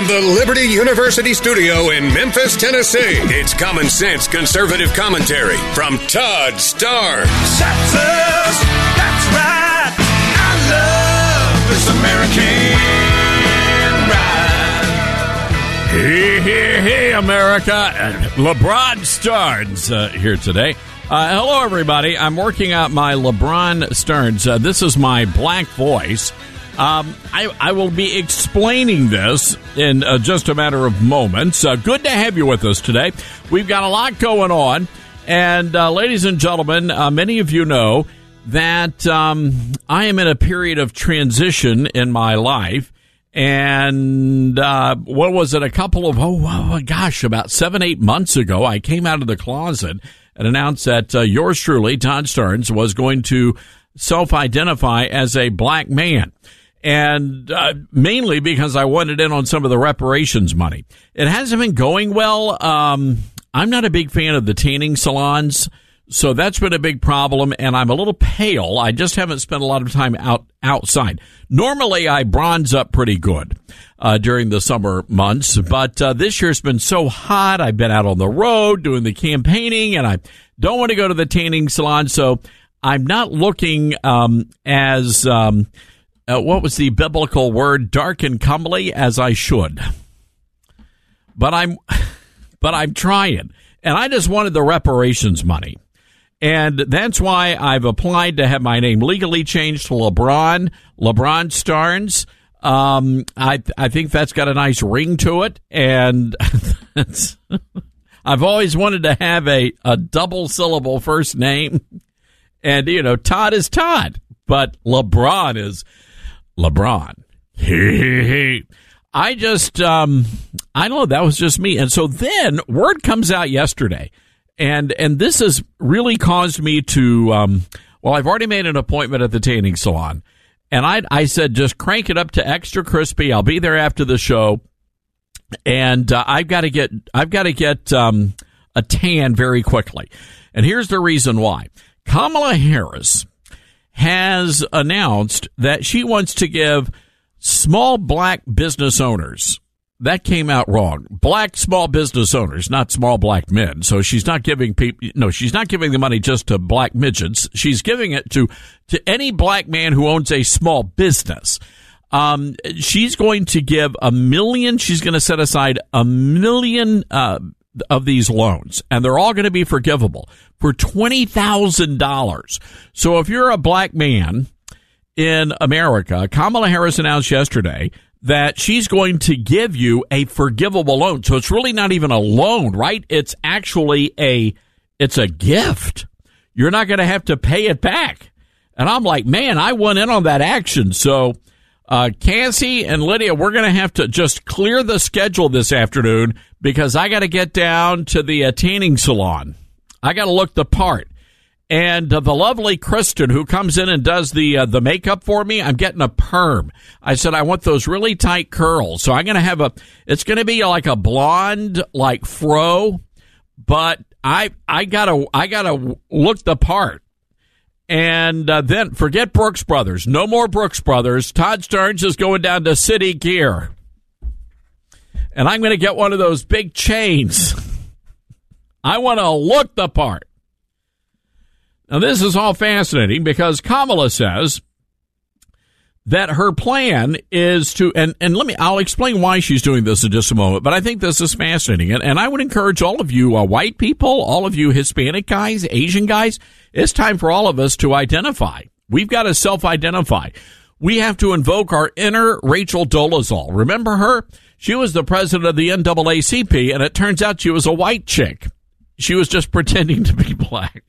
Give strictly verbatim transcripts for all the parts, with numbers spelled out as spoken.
the Liberty University studio in Memphis, Tennessee, it's Common Sense Conservative Commentary from Todd Starnes. Texas, that's right. I love this American ride. Hey, hey, hey, America. LeBron Starnes uh, here today. Uh, hello, everybody. I'm working out my LeBron Starnes. Uh, this is my black voice. Um, I, I will be explaining this in uh, just a matter of moments. Uh, good to have you with us today. We've got a lot going on. And, uh, ladies and gentlemen, uh, many of you know that um, I am in a period of transition in my life. And uh, what was it? A couple of, oh, oh, gosh, about seven, eight months ago, I came out of the closet and announced that uh, yours truly, Todd Starnes, was going to self-identify as a black man. And uh, mainly because I wanted in on some of the reparations money. It hasn't been going well. Um, I'm not a big fan of the tanning salons, so that's been a big problem. And I'm a little pale. I just haven't spent a lot of time out outside. Normally, I bronze up pretty good uh, during the summer months, but uh, this year's been so hot. I've been out on the road doing the campaigning, and I don't want to go to the tanning salon, so I'm not looking um, as... Um, Uh, what was the biblical word, dark and comely, as I should. But I'm, but I'm trying. And I just wanted the reparations money. And that's why I've applied to have my name legally changed to LeBron, LeBron Starnes. Um, I, I think that's got a nice ring to it. And that's, I've always wanted to have a, a double syllable first name. And, you know, Todd is Todd, but LeBron is LeBron. I just, um, I don't know, that was just me. And so then word comes out yesterday, and and this has really caused me to, um, well, I've already made an appointment at the tanning salon, and I I said, just crank it up to extra crispy. I'll be there after the show, and uh, I've got to get, I've got to get um, a tan very quickly. And here's the reason why. Kamala Harris has announced that she wants to give small black business owners, that came out wrong, black small business owners, not small black men. So she's not giving people, no, she's not giving the money just to black midgets. She's giving it to, to any black man who owns a small business. Um, she's going to give a million, she's going to set aside a million, uh, of these loans, and they're all going to be forgivable for twenty thousand dollars. So if you're a black man in America, Kamala Harris announced yesterday that she's going to give you a forgivable loan. So it's really not even a loan, right? It's actually a, it's a gift. You're not going to have to pay it back. And I'm like, man, I went in on that action. So Uh, Cassie and Lydia, we're going to have to just clear the schedule this afternoon because I got to get down to the uh, tanning salon. I got to look the part. And uh, the lovely Kristen, who comes in and does the uh, the makeup for me, I'm getting a perm. I said I want those really tight curls. So I'm going to have a, it's going to be like a blonde, like fro, but I I got to I got to look the part. And uh, then forget Brooks Brothers. No more Brooks Brothers. Todd Starnes is going down to City Gear. And I'm going to get one of those big chains. I want to look the part. Now, this is all fascinating because Kamala says that her plan is to, and, and let me, I'll explain why she's doing this in just a moment, but I think this is fascinating. And, and I would encourage all of you uh, white people, all of you Hispanic guys, Asian guys, it's time for all of us to identify. We've got to self-identify. We have to invoke our inner Rachel Dolezal. Remember her? She was the president of the N double A C P, and it turns out she was a white chick. She was just pretending to be black.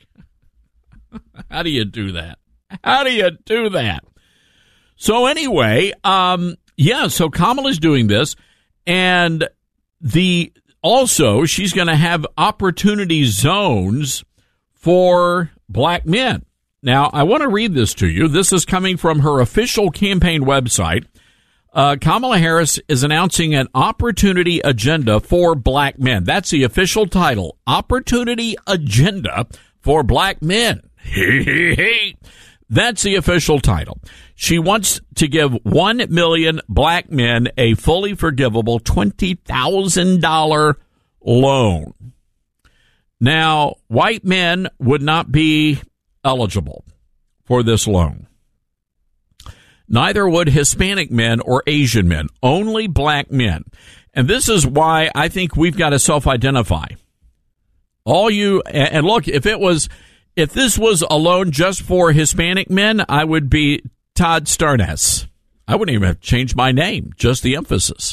How do you do that? How do you do that? So anyway, um, yeah, so Kamala's doing this, and the also she's going to have opportunity zones for black men. Now, I want to read this to you. This is coming from her official campaign website. Uh, Kamala Harris is announcing an opportunity agenda for black men. That's the official title, Opportunity Agenda for Black Men. That's the official title. She wants to give one million black men a fully forgivable twenty thousand dollars loan. Now, white men would not be eligible for this loan. Neither would Hispanic men or Asian men, only black men. And this is why I think we've got to self-identify. All you, and look, if it was, if this was a loan just for Hispanic men, I would be Todd Starnes. I wouldn't even have changed my name, just the emphasis.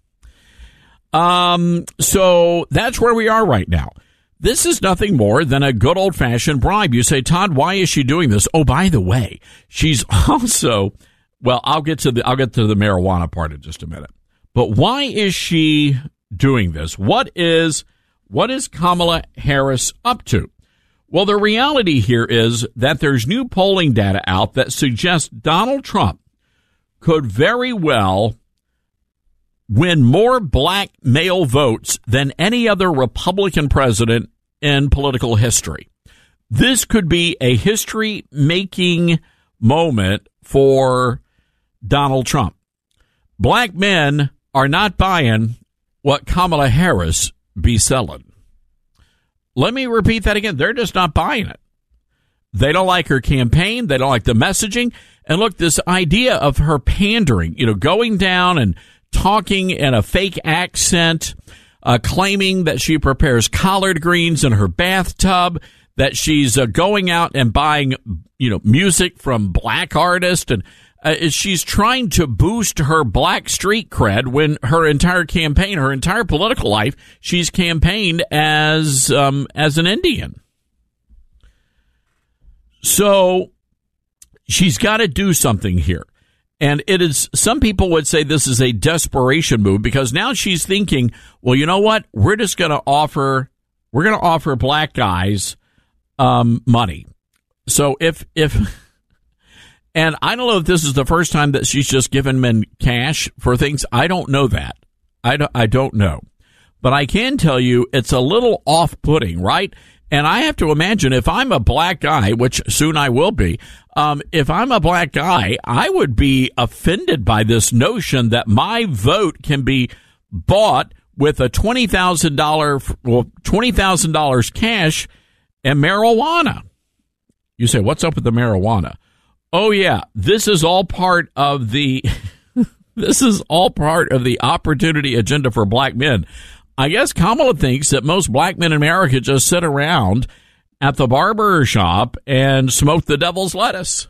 Um, so that's where we are right now. This is nothing more than a good old-fashioned bribe. You say, Todd, why is she doing this? Oh, by the way, she's also, well, I'll get to the I'll get to the marijuana part in just a minute. But why is she doing this? What is what is Kamala Harris up to? Well, the reality here is that there's new polling data out that suggests Donald Trump could very well win more black male votes than any other Republican president in political history. This could be a history-making moment for Donald Trump. Black men are not buying what Kamala Harris be selling. Let me repeat that again. They're just not buying it. They don't like her campaign. They don't like the messaging. And look, this idea of her pandering, you know, going down and talking in a fake accent, uh, claiming that she prepares collard greens in her bathtub, that she's uh, going out and buying, you know, music from black artists, and uh, she's trying to boost her black street cred when her entire campaign, her entire political life, she's campaigned as um, as an Indian. So she's got to do something here. And it is, some people would say this is a desperation move because now she's thinking, well, you know what? We're just going to offer, we're going to offer black guys um, money. So if, if, and I don't know if this is the first time that she's just given men cash for things. I don't know that. I don't, I don't know. But I can tell you it's a little off-putting, right? And I have to imagine if I'm a black guy, which soon I will be, um, if I'm a black guy, I would be offended by this notion that my vote can be bought with a twenty thousand dollars, well, twenty thousand dollars cash and marijuana. You say, what's up with the marijuana? Oh, yeah, this is all part of the, this is all part of the opportunity agenda for black men. I guess Kamala thinks that most black men in America just sit around at the barber shop and smoke the devil's lettuce.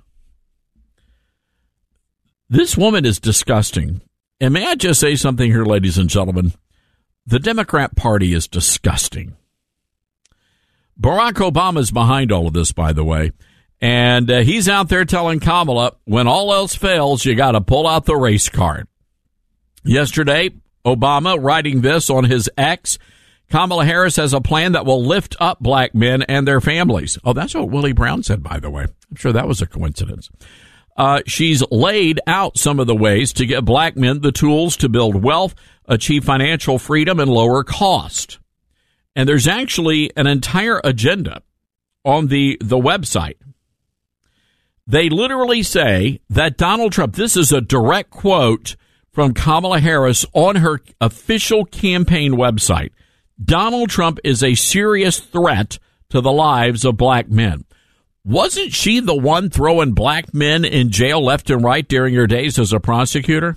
This woman is disgusting. And may I just say something here, ladies and gentlemen? The Democrat Party is disgusting. Barack Obama's behind all of this, by the way. And uh, he's out there telling Kamala, when all else fails, you got to pull out the race card. Yesterday, Obama writing this on his X, Kamala Harris has a plan that will lift up black men and their families. Oh, that's what Willie Brown said, by the way. I'm sure that was a coincidence. Uh, she's laid out some of the ways to give black men the tools to build wealth, achieve financial freedom, and lower cost. And there's actually an entire agenda on the, the website. They literally say that Donald Trump, this is a direct quote from Kamala Harris on her official campaign website. Donald Trump is a serious threat to the lives of black men. Wasn't she the one throwing black men in jail left and right during her days as a prosecutor?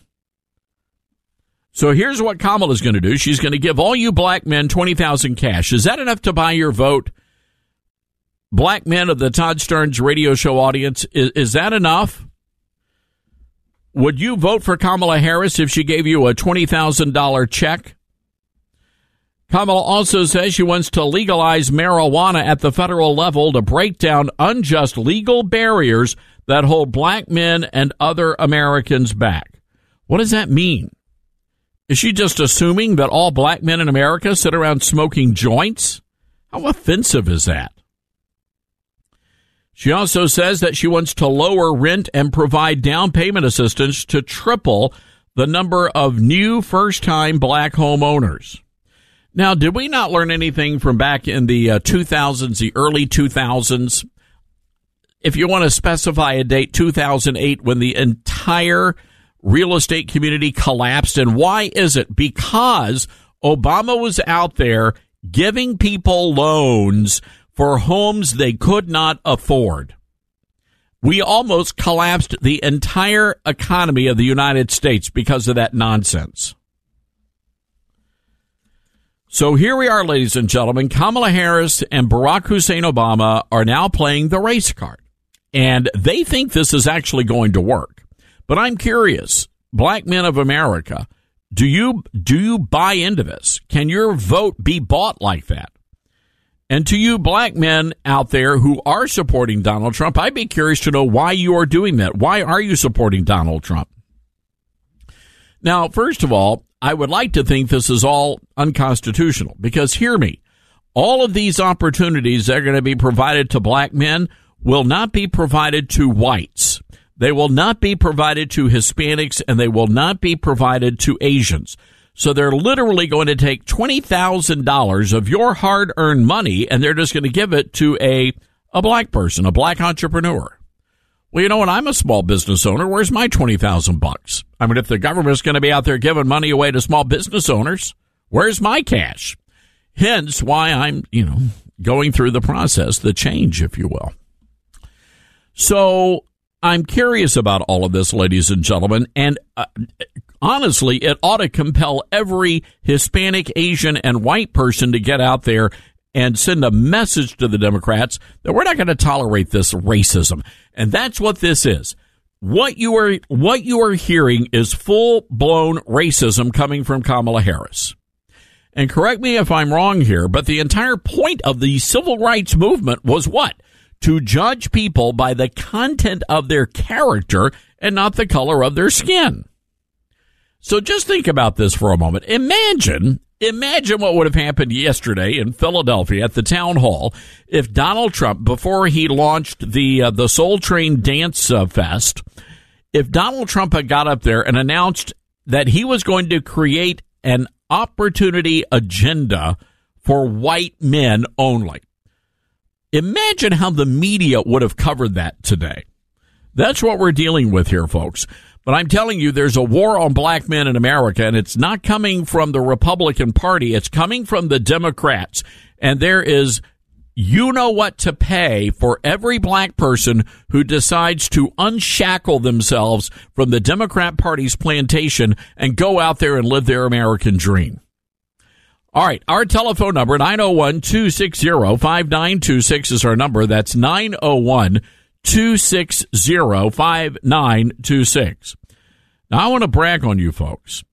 So here's what Kamala's going to do. She's going to give all you black men twenty thousand dollars cash. Is that enough to buy your vote? Black men of the Todd Starnes radio show audience, is, is that enough? Would you vote for Kamala Harris if she gave you a twenty thousand dollars check? Kamala also says she wants to legalize marijuana at the federal level to break down unjust legal barriers that hold black men and other Americans back. What does that mean? Is she just assuming that all black men in America sit around smoking joints? How offensive is that? She also says that she wants to lower rent and provide down payment assistance to triple the number of new first-time black homeowners. Now, did we not learn anything from back in the uh, two thousands, the early two thousands? if you want to specify a date, two thousand eight, when the entire real estate community collapsed. And why is it? Because Obama was out there giving people loans for homes they could not afford. We almost collapsed the entire economy of the United States because of that nonsense. So here we are, ladies and gentlemen. Kamala Harris and Barack Hussein Obama are now playing the race card. And they think this is actually going to work. But I'm curious, black men of America, do you do you buy into this? Can your vote be bought like that? And to you black men out there who are supporting Donald Trump, I'd be curious to know why you are doing that. Why are you supporting Donald Trump? Now, first of all, I would like to think this is all unconstitutional because, hear me, all of these opportunities that are going to be provided to black men will not be provided to whites. They will not be provided to Hispanics, and they will not be provided to Asians. So they're literally going to take twenty thousand dollars of your hard-earned money, and they're just going to give it to a, a black person, a black entrepreneur. Well, you know what? I'm a small business owner. Where's my twenty thousand bucks? I mean, if the government's going to be out there giving money away to small business owners, where's my cash? Hence why I'm, you know, going through the process, the change, if you will. So I'm curious about all of this, ladies and gentlemen, and uh, honestly, it ought to compel every Hispanic, Asian, and white person to get out there and send a message to the Democrats that we're not going to tolerate this racism. And that's what this is. What you are what you are hearing is full-blown racism coming from Kamala Harris. And correct me if I'm wrong here, but the entire point of the civil rights movement was what? To judge people by the content of their character and not the color of their skin. So just think about this for a moment. Imagine, imagine what would have happened yesterday in Philadelphia at the town hall if Donald Trump, before he launched the uh, the Soul Train Dance uh, Fest, if Donald Trump had got up there and announced that he was going to create an opportunity agenda for white men only. Imagine how the media would have covered that today. That's what we're dealing with here, folks. But I'm telling you, there's a war on black men in America, and it's not coming from the Republican Party. It's coming from the Democrats. And there is, you know what to pay for every black person who decides to unshackle themselves from the Democrat Party's plantation and go out there and live their American dream. All right, our telephone number, nine oh one, two six zero, five nine two six is our number. That's nine oh one, two six zero, five nine two six. Now, I want to brag on you folks.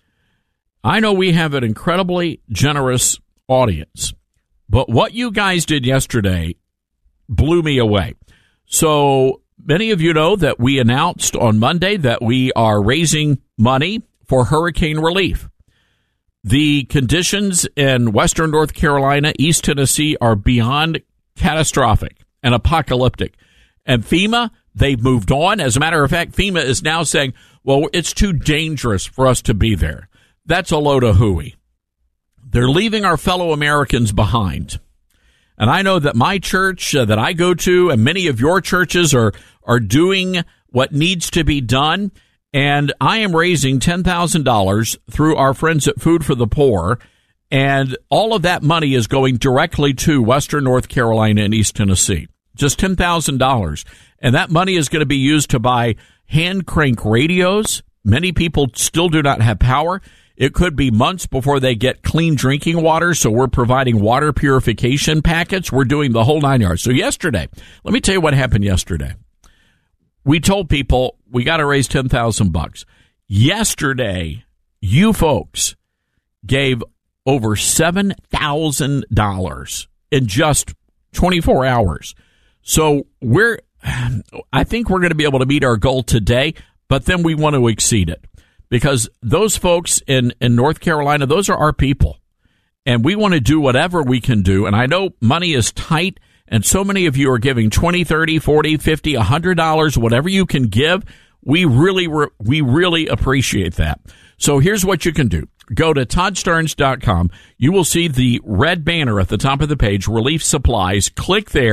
I know we have an incredibly generous audience, but what you guys did yesterday blew me away. So many of you know that we announced on Monday that we are raising money for hurricane relief. The conditions in western North Carolina, East Tennessee are beyond catastrophic and apocalyptic. And FEMA, they've moved on. As a matter of fact, FEMA is now saying, well, it's too dangerous for us to be there. That's a load of hooey. They're leaving our fellow Americans behind. And I know that my church uh, that I go to and many of your churches are, are doing what needs to be done. And I am raising ten thousand dollars through our friends at Food for the Poor. And all of that money is going directly to western North Carolina and East Tennessee. Just ten thousand dollars. And that money is going to be used to buy hand crank radios. Many people still do not have power. It could be months before they get clean drinking water. So we're providing water purification packets. We're doing the whole nine yards. So yesterday, let me tell you what happened yesterday. We told people we got to raise ten thousand bucks. Yesterday, you folks gave over seven thousand dollars in just twenty-four hours. So we're, I think we're going to be able to meet our goal today, but then we want to exceed it because those folks in, in North Carolina, those are our people. And we want to do whatever we can do. And I know money is tight. And so many of you are giving twenty, thirty, forty, fifty, one hundred dollars, whatever you can give. We really, we really appreciate that. So here's what you can do. Go to Todd Starnes dot com. You will see the red banner at the top of the page, Relief Supplies. Click there,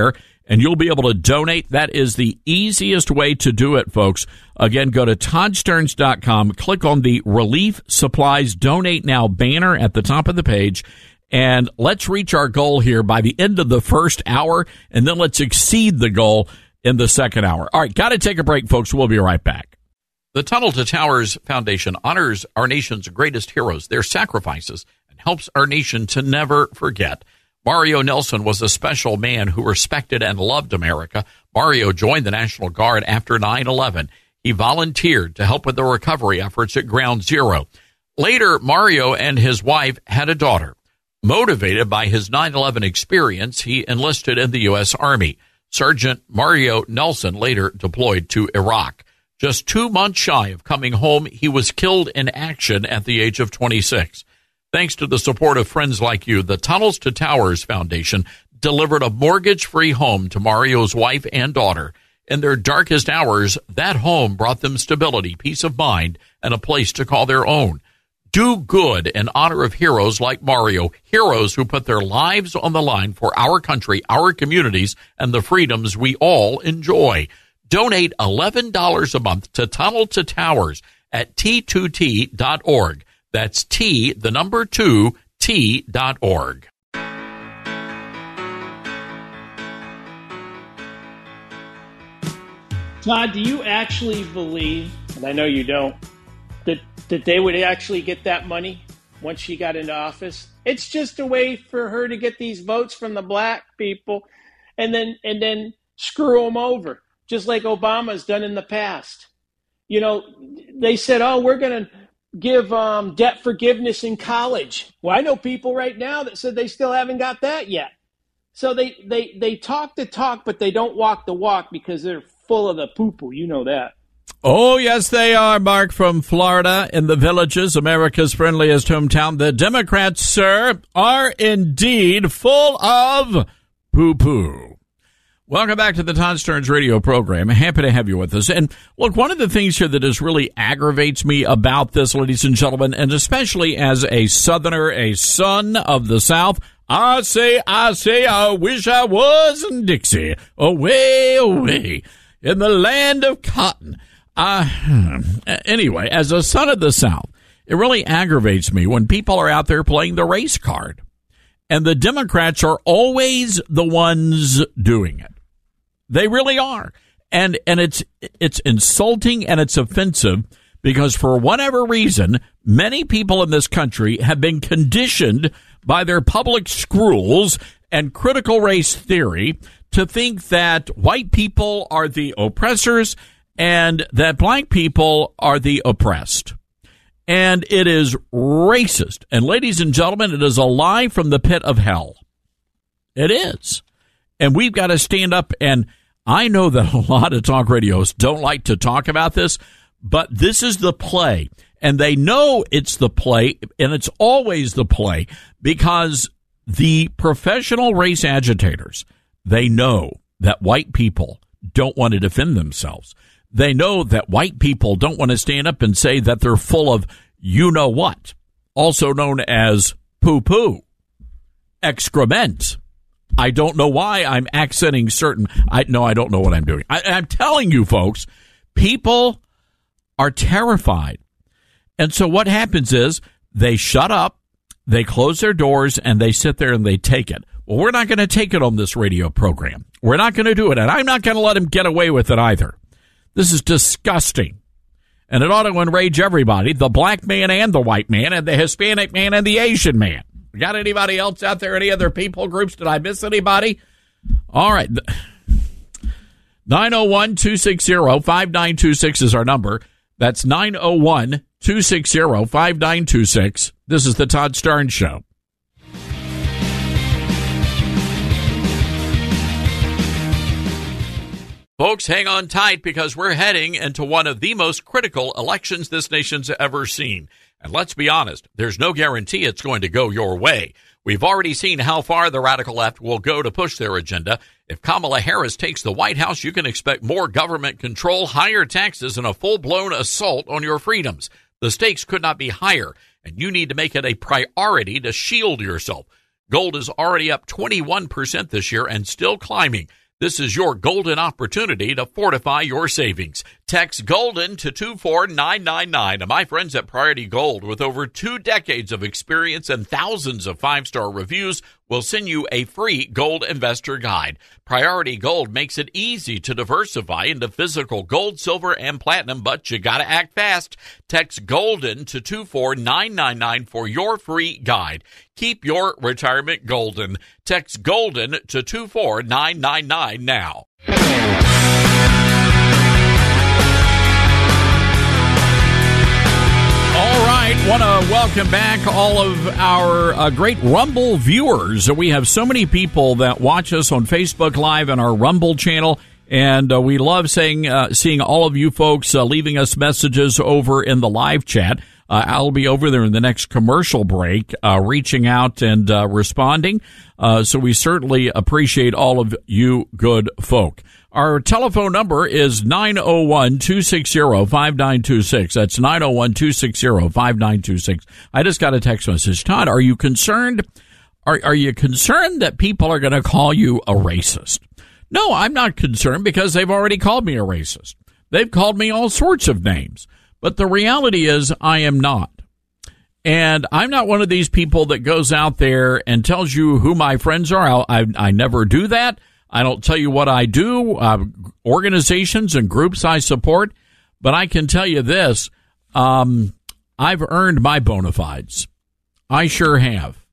and you'll be able to donate. That is the easiest way to do it, folks. Again, go to Todd Stearns dot com, click on the Relief Supplies Donate Now banner at the top of the page, and let's reach our goal here by the end of the first hour, and then let's exceed the goal in the second hour. All right, got to take a break, folks. We'll be right back. The Tunnel to Towers Foundation honors our nation's greatest heroes, their sacrifices, and helps our nation to never forget. Mario Nelson was a special man who respected and loved America. Mario joined the National Guard after nine eleven. He volunteered to help with the recovery efforts at Ground Zero. Later, Mario and his wife had a daughter. Motivated by his nine eleven experience, he enlisted in the U S. Army. Sergeant Mario Nelson later deployed to Iraq. Just two months shy of coming home, he was killed in action at the age of twenty-six. Thanks to the support of friends like you, the Tunnels to Towers Foundation delivered a mortgage-free home to Mario's wife and daughter. In their darkest hours, that home brought them stability, peace of mind, and a place to call their own. Do good in honor of heroes like Mario, heroes who put their lives on the line for our country, our communities, and the freedoms we all enjoy. Donate eleven dollars a month to Tunnel to Towers at T two T dot org. That's T, the number two, T dot org. Todd, do you actually believe, and I know you don't, that, that they would actually get that money once she got into office? It's just a way for her to get these votes from the black people and then and then screw them over, just like Obama's done in the past. You know, they said, oh, we're going to give um, debt forgiveness in college. Well, I know people right now that said they still haven't got that yet. So they, they, they talk the talk, but they don't walk the walk because they're full of the poo-poo. You know that. Oh, yes, they are, Mark, from Florida, in the Villages, America's friendliest hometown. The Democrats, sir, are indeed full of poo-poo. Welcome back to the Todd Stearns radio program. Happy to have you with us. And look, one of the things here that just really aggravates me about this, ladies and gentlemen, and especially as a Southerner, a son of the South, I say, I say, I wish I was in Dixie, away, away, in the land of cotton. Uh, anyway, as a son of the South, it really aggravates me when people are out there playing the race card. And the Democrats are always the ones doing it. They really are. And and it's it's insulting and it's offensive because for whatever reason, many people in this country have been conditioned by their public schools and critical race theory to think that white people are the oppressors and that black people are the oppressed. And it is racist. And ladies and gentlemen, it is a lie from the pit of hell. It is. And we've got to stand up, and I know that a lot of talk radios don't like to talk about this, but this is the play. And they know it's the play, and it's always the play, because the professional race agitators, they know that white people don't want to defend themselves. They know that white people don't want to stand up and say that they're full of you-know-what, also known as poo-poo, excrement. I don't know why I'm accenting certain. I no, I don't know what I'm doing. I, I'm telling you, folks, people are terrified. And so what happens is they shut up, they close their doors, and they sit there and they take it. Well, we're not going to take it on this radio program. We're not going to do it, and I'm not going to let them get away with it either. This is disgusting. And it ought to enrage everybody, the black man and the white man and the Hispanic man and the Asian man. Got anybody else out there? Any other people groups? Did I miss anybody? All right. nine oh one, two six zero, five nine two six is our number. That's nine oh one, two six zero, five nine two six. This is the Todd Stearns Show. Folks, hang on tight because we're heading into one of the most critical elections this nation's ever seen. And let's be honest, there's no guarantee it's going to go your way. We've already seen how far the radical left will go to push their agenda. If Kamala Harris takes the White House, you can expect more government control, higher taxes, and a full-blown assault on your freedoms. The stakes could not be higher, and you need to make it a priority to shield yourself. Gold is already up twenty-one percent this year and still climbing. This is your golden opportunity to fortify your savings. Text GOLDEN to two four nine nine nine. And my friends at Priority Gold, with over two decades of experience and thousands of five-star reviews, will send you a free gold investor guide. Priority Gold makes it easy to diversify into physical gold, silver, and platinum, but you gotta act fast. Text GOLDEN to two four nine nine nine for your free guide. Keep your retirement golden. Text GOLDEN to two four nine nine nine now. All right, want to welcome back all of our uh, great Rumble viewers. We have so many people that watch us on Facebook Live and our Rumble channel, and uh, we love saying, uh, seeing all of you folks uh, leaving us messages over in the live chat. Uh, I'll be over there in the next commercial break, uh, reaching out and uh, responding. Uh, so we certainly appreciate all of you good folk. Our telephone number is nine oh one, two six zero, five nine two six. That's nine oh one, two six zero, five nine two six. I just got a text message. Todd, are you concerned? Are, are you concerned that people are going to call you a racist? No, I'm not concerned because they've already called me a racist. They've called me all sorts of names. But the reality is I am not. And I'm not one of these people that goes out there and tells you who my friends are. I, I, I never do that. I don't tell you what I do, uh, organizations and groups I support. But I can tell you this, um, I've earned my bona fides. I sure have.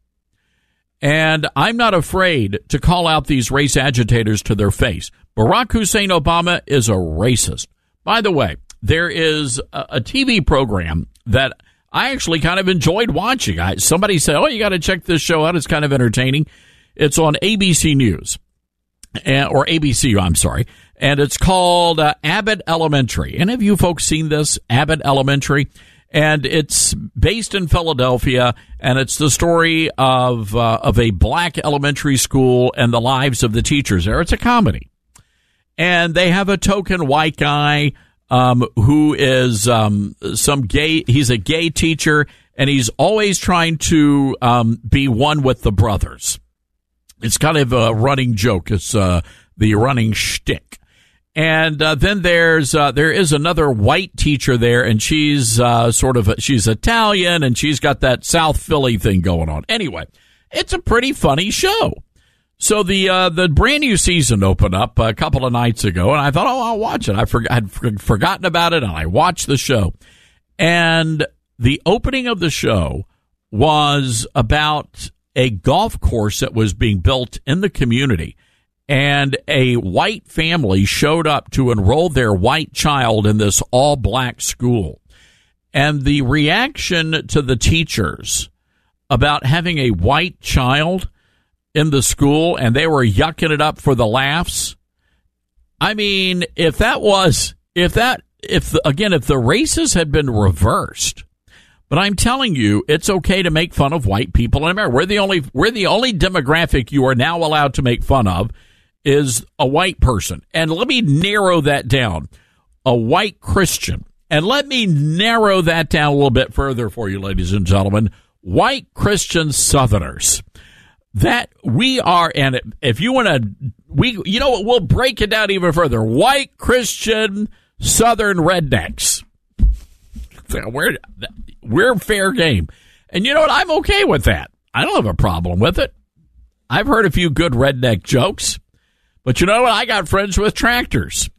And I'm not afraid to call out these race agitators to their face. Barack Hussein Obama is a racist. By the way, there is a, a T V program that I actually kind of enjoyed watching. I, somebody said, oh, you got to check this show out. It's kind of entertaining. It's on A B C News, and, or A B C, I'm sorry. And it's called uh, Abbott Elementary. Any of you folks seen this, Abbott Elementary? And it's based in Philadelphia, and it's the story of uh, of a black elementary school and the lives of the teachers there. It's a comedy. And they have a token white guy um, who is um, some gay, he's a gay teacher, and he's always trying to um, be one with the brothers. It's kind of a running joke. It's uh, the running shtick. And uh, then there's uh, there is another white teacher there, and she's uh, sort of a, she's Italian, and she's got that South Philly thing going on. Anyway, it's a pretty funny show. So the uh, the brand new season opened up a couple of nights ago, and I thought, oh, I'll watch it. I for- had for- forgotten about it, and I watched the show. And the opening of the show was about a golf course that was being built in the community. And a white family showed up to enroll their white child in this all-black school. And the reaction to the teachers about having a white child in the school, and they were yucking it up for the laughs. I mean, if that was, if that, if, the, again, if the races had been reversed, but I'm telling you, it's okay to make fun of white people in America. We're the only, we're the only demographic you are now allowed to make fun of is a white person. And let me narrow that down. A white Christian. And let me narrow that down a little bit further for you, ladies and gentlemen. White Christian Southerners. That we are, and if you want to, we, you know what, we'll break it down even further. White Christian Southern rednecks. We're, we're fair game. And you know what? I'm okay with that. I don't have a problem with it. I've heard a few good redneck jokes. But you know what? I got friends with tractors.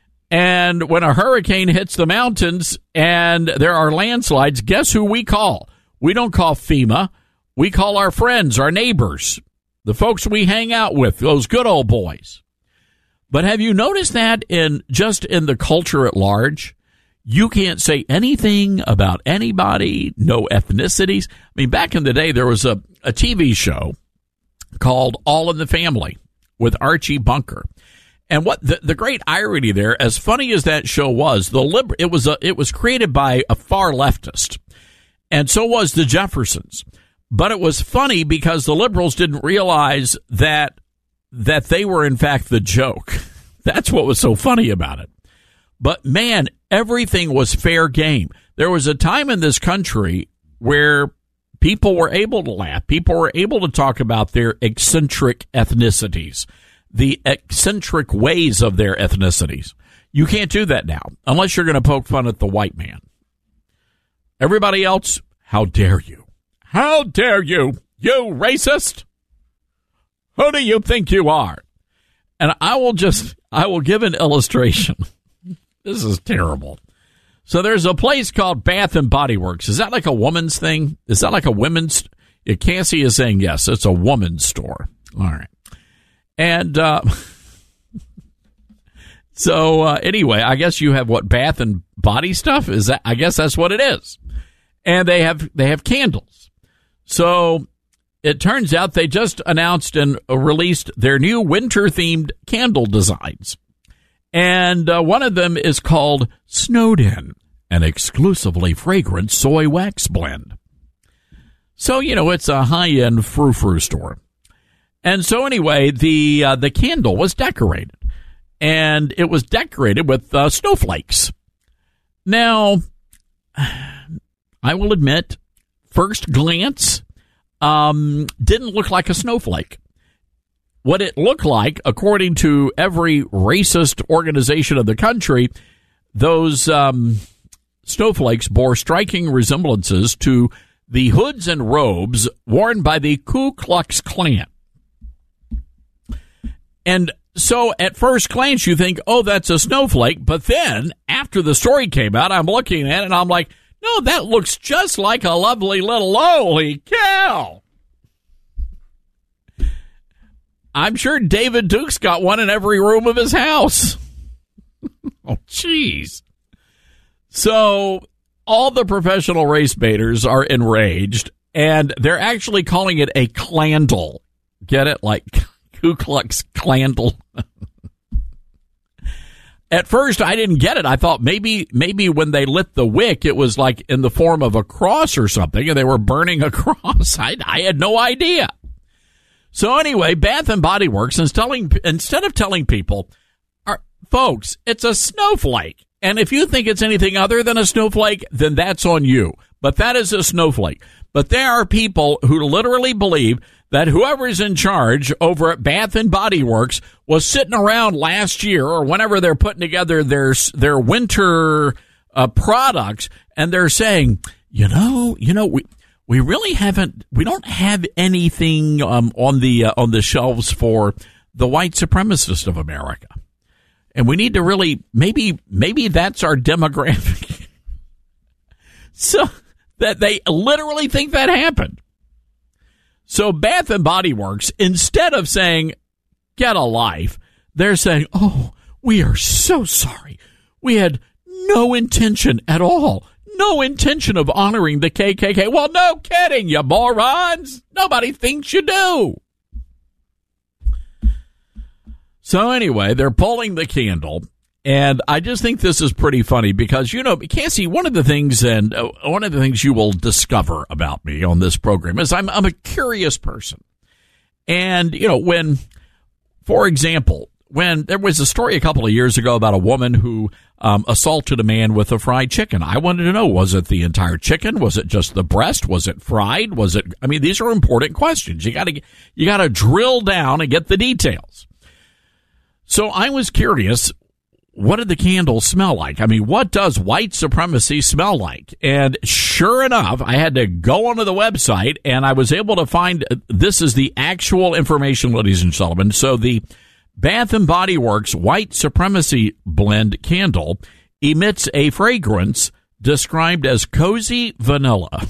And when a hurricane hits the mountains and there are landslides, guess who we call? We don't call FEMA. We call our friends, our neighbors, the folks we hang out with, those good old boys. But have you noticed that in just in the culture at large? You can't say anything about anybody, no ethnicities. I mean, back in the day, there was a, a T V show called All in the Family with Archie Bunker. And what the, the great irony there, as funny as that show was, the liber- it was a, it was created by a far leftist, and so was the Jeffersons. But it was funny because the liberals didn't realize that that they were in fact the joke. That's what was so funny about it. But man, everything was fair game. There was a time in this country where people were able to laugh. People were able to talk about their eccentric ethnicities. the eccentric ways of their ethnicities. You can't do that now unless you're going to poke fun at the white man. Everybody else, how dare you? How dare you, you racist? Who do you think you are? And I will just, I will give an illustration. This is terrible. So there's a place called Bath and Body Works. Is that like a woman's thing? Is that like a women's? Yeah, Cassie is saying yes, it's a woman's store. All right. And uh, so uh, anyway, I guess you have what, bath and body stuff? Is that? I guess that's what it is. And they have they have candles. So it turns out they just announced and released their new winter-themed candle designs. And uh, one of them is called Snowed In, an exclusively fragrant soy wax blend. So, you know, it's a high-end frou-frou store. And so anyway, the uh, the candle was decorated. And it was decorated with uh, snowflakes. Now, I will admit, first glance, um, didn't look like a snowflake. What it looked like, according to every racist organization of the country, those um, snowflakes bore striking resemblances to the hoods and robes worn by the Ku Klux Klan. And so at first glance, you think, oh, that's a snowflake. But then after the story came out, I'm looking at it and I'm like, no, that looks just like a lovely little holy cow. I'm sure David Duke's got one in every room of his house. Oh, jeez. So all the professional race baiters are enraged, and they're actually calling it a clandle. Get it? Like Ku Klux Klandle. At first, I didn't get it. I thought maybe maybe when they lit the wick, it was like in the form of a cross or something, and they were burning a cross. I, I had no idea. So anyway, Bath and Body Works is telling, instead of telling people, are, folks, it's a snowflake. And if you think it's anything other than a snowflake, then that's on you. But that is a snowflake. But there are people who literally believe that whoever is in charge over at Bath and Body Works was sitting around last year or whenever they're putting together their, their winter uh, products, and they're saying, you know, you know, we... We really haven't. We don't have anything um, on the uh, on the shelves for the white supremacists of America, and we need to really maybe maybe that's our demographic. So that they literally think that happened. So Bath and Body Works, instead of saying "get a life," they're saying, "Oh, we are so sorry. We had no intention at all." No intention of honoring the K K K. Well, no kidding, you morons. Nobody thinks you do. So anyway, they're pulling the candle, and I just think this is pretty funny because, you know, Cassie, one of the things, and uh, one of the things you will discover about me on this program is I'm, I'm a curious person. And, you know, when, for example, when there was a story a couple of years ago about a woman who um, assaulted a man with a fried chicken. I wanted to know, was it the entire chicken? Was it just the breast? Was it fried? Was it, I mean, these are important questions. You gotta, you gotta drill down and get the details. So I was curious, what did the candle smell like? I mean, what does white supremacy smell like? And sure enough, I had to go onto the website and I was able to find, this is the actual information, ladies and gentlemen. So the Bath and Body Works White Supremacy Blend candle emits a fragrance described as cozy vanilla.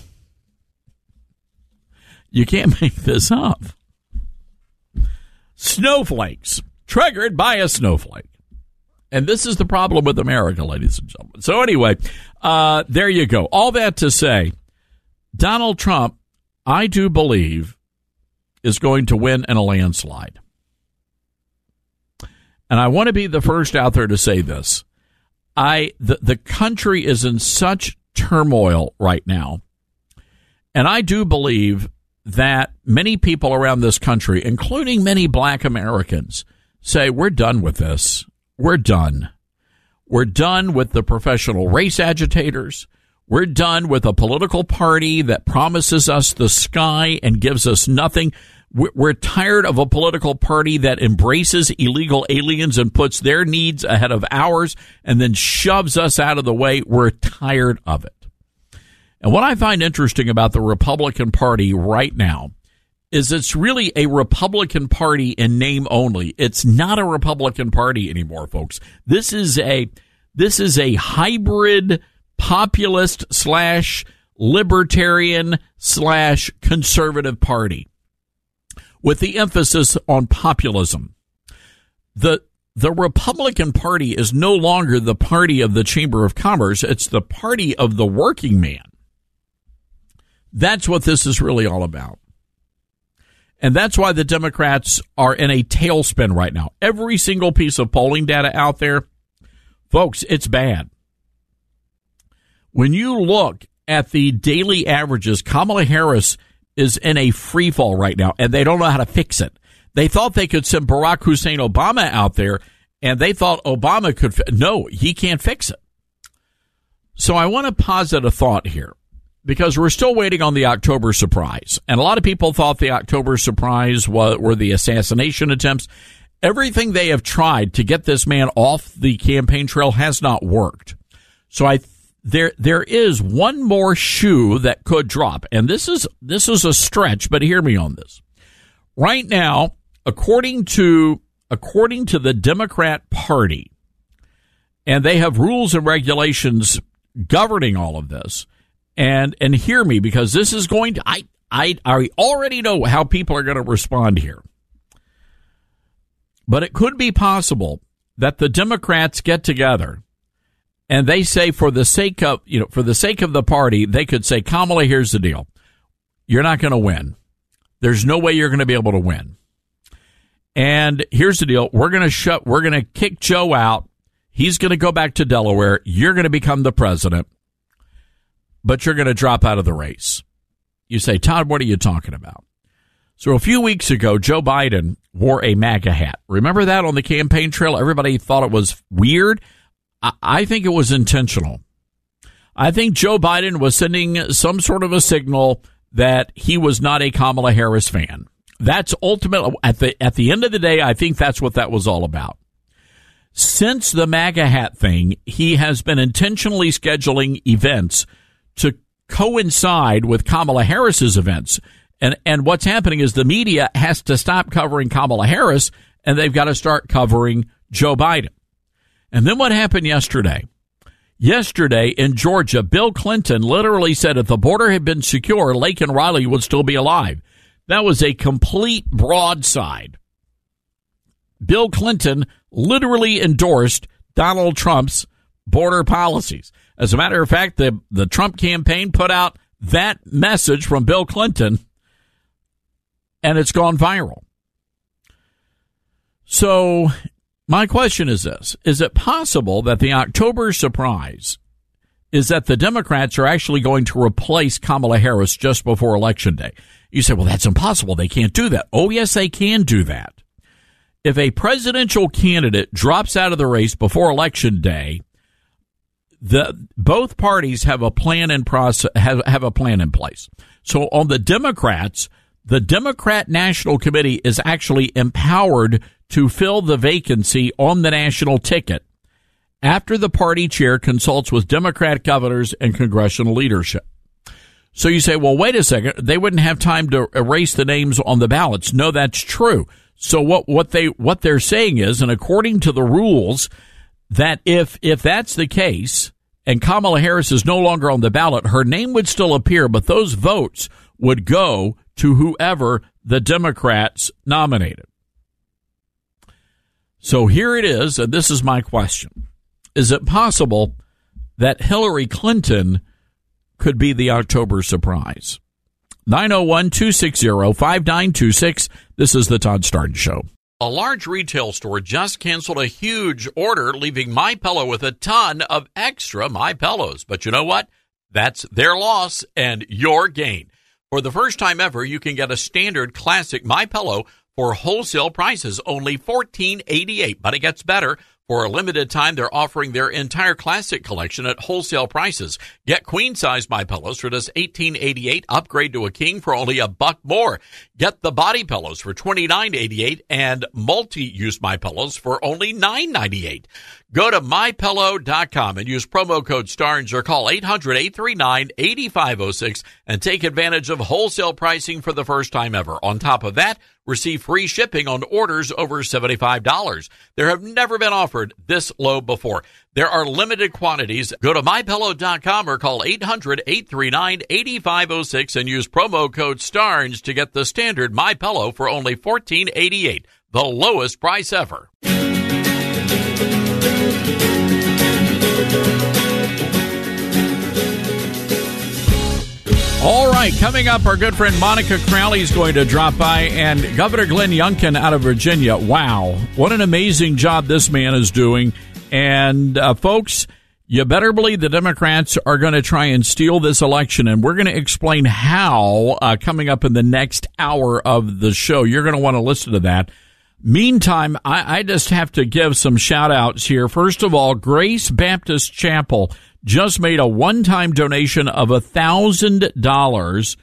You can't make this up. Snowflakes, triggered by a snowflake. And this is the problem with America, ladies and gentlemen. So anyway, uh, there you go. All that to say, Donald Trump, I do believe, is going to win in a landslide. And I want to be the first out there to say this. I the, the country is in such turmoil right now. And I do believe that many people around this country, including many black Americans, say, we're done with this. We're done. We're done with the professional race agitators. We're done with a political party that promises us the sky and gives us nothing. We're tired of a political party that embraces illegal aliens and puts their needs ahead of ours and then shoves us out of the way. We're tired of it. And what I find interesting about the Republican Party right now is it's really a Republican Party in name only. It's not a Republican Party anymore, folks. This is a this is a hybrid populist slash libertarian slash conservative party, with the emphasis on populism. The the Republican Party is no longer the party of the Chamber of Commerce. It's the party of the working man. That's what this is really all about. And that's why the Democrats are in a tailspin right now. Every single piece of polling data out there, folks, it's bad. When you look at the daily averages, Kamala Harris is in a free fall right now, and they don't know how to fix it. They thought they could send Barack Hussein Obama out there, and they thought Obama could. Fi- no, he can't fix it. So I want to posit a thought here, because we're still waiting on the October surprise. And a lot of people thought the October surprise was, were the assassination attempts. Everything they have tried to get this man off the campaign trail has not worked. So I There, there is one more shoe that could drop, and this is this is a stretch, but hear me on this. Right now, according to according to the Democrat Party, and they have rules and regulations governing all of this, and and hear me, because this is going to I I I already know how people are going to respond here, but it could be possible that the Democrats get together. And they say, for the sake of, you know, for the sake of the party, they could say, Kamala, here's the deal. You're not going to win. There's no way you're going to be able to win. And here's the deal. We're going to shut, we're going to kick Joe out. He's going to go back to Delaware. You're going to become the president, but you're going to drop out of the race. You say, Todd, what are you talking about? So a few weeks ago, Joe Biden wore a MAGA hat. Remember that on the campaign trail? Everybody thought it was weird. I think it was intentional. I think Joe Biden was sending some sort of a signal that he was not a Kamala Harris fan. That's ultimately, at the at the end of the day, I think that's what that was all about. Since the MAGA hat thing, he has been intentionally scheduling events to coincide with Kamala Harris's events. And and what's happening is the media has to stop covering Kamala Harris, and they've got to start covering Joe Biden. And then what happened yesterday? Yesterday in Georgia, Bill Clinton literally said if the border had been secure, Laken Riley would still be alive. That was a complete broadside. Bill Clinton literally endorsed Donald Trump's border policies. As a matter of fact, the, the Trump campaign put out that message from Bill Clinton, and it's gone viral. So my question is this. Is it possible that the October surprise is that the Democrats are actually going to replace Kamala Harris just before Election Day? You say, well, that's impossible. They can't do that. Oh, yes, they can do that. If a presidential candidate drops out of the race before Election Day, the both parties have a plan in process, have, have a plan in place. So on the Democrats, the Democrat National Committee is actually empowered to fill the vacancy on the national ticket after the party chair consults with Democrat governors and congressional leadership. So you say, well, wait a second. They wouldn't have time to erase the names on the ballots. No, that's true. So what, what they, what they're saying is, and according to the rules, that if, if that's the case and Kamala Harris is no longer on the ballot, her name would still appear, but those votes would go to whoever the Democrats nominated. So here it is, and this is my question. Is it possible that Hillary Clinton could be the October surprise? nine oh one, two six zero, five nine two six. This is the Todd Starnes Show. A large retail store just canceled a huge order, leaving MyPillow with a ton of extra MyPillows. But you know what? That's their loss and your gain. For the first time ever, you can get a standard classic MyPillow for wholesale prices, only fourteen eighty-eight. But it gets better. For a limited time, they're offering their entire classic collection at wholesale prices. Get queen-size MyPillows for just eighteen eighty-eight. Upgrade to a king for only a buck more. Get the body pillows for twenty-nine eighty-eight and multi-use MyPillows for only nine ninety-eight. Go to my pillow dot com and use promo code STARNS or call eight hundred, eight three nine, eight five zero six and take advantage of wholesale pricing for the first time ever. On top of that, receive free shipping on orders over seventy-five dollars. There have never been offered this low before. There are limited quantities. Go to my pillow dot com or call eight hundred, eight three nine, eight five zero six and use promo code STARNS to get the standard MyPillow for only fourteen eighty-eight, the lowest price ever. All right, coming up, our good friend Monica Crowley is going to drop by, and Governor Glenn Youngkin out of Virginia. Wow, what an amazing job this man is doing. And, uh, folks, you better believe the Democrats are going to try and steal this election, and we're going to explain how uh, coming up in the next hour of the show. You're going to want to listen to that. Meantime, I, I just have to give some shout-outs here. First of all, Grace Baptist Chapel just made a one-time donation of one thousand dollars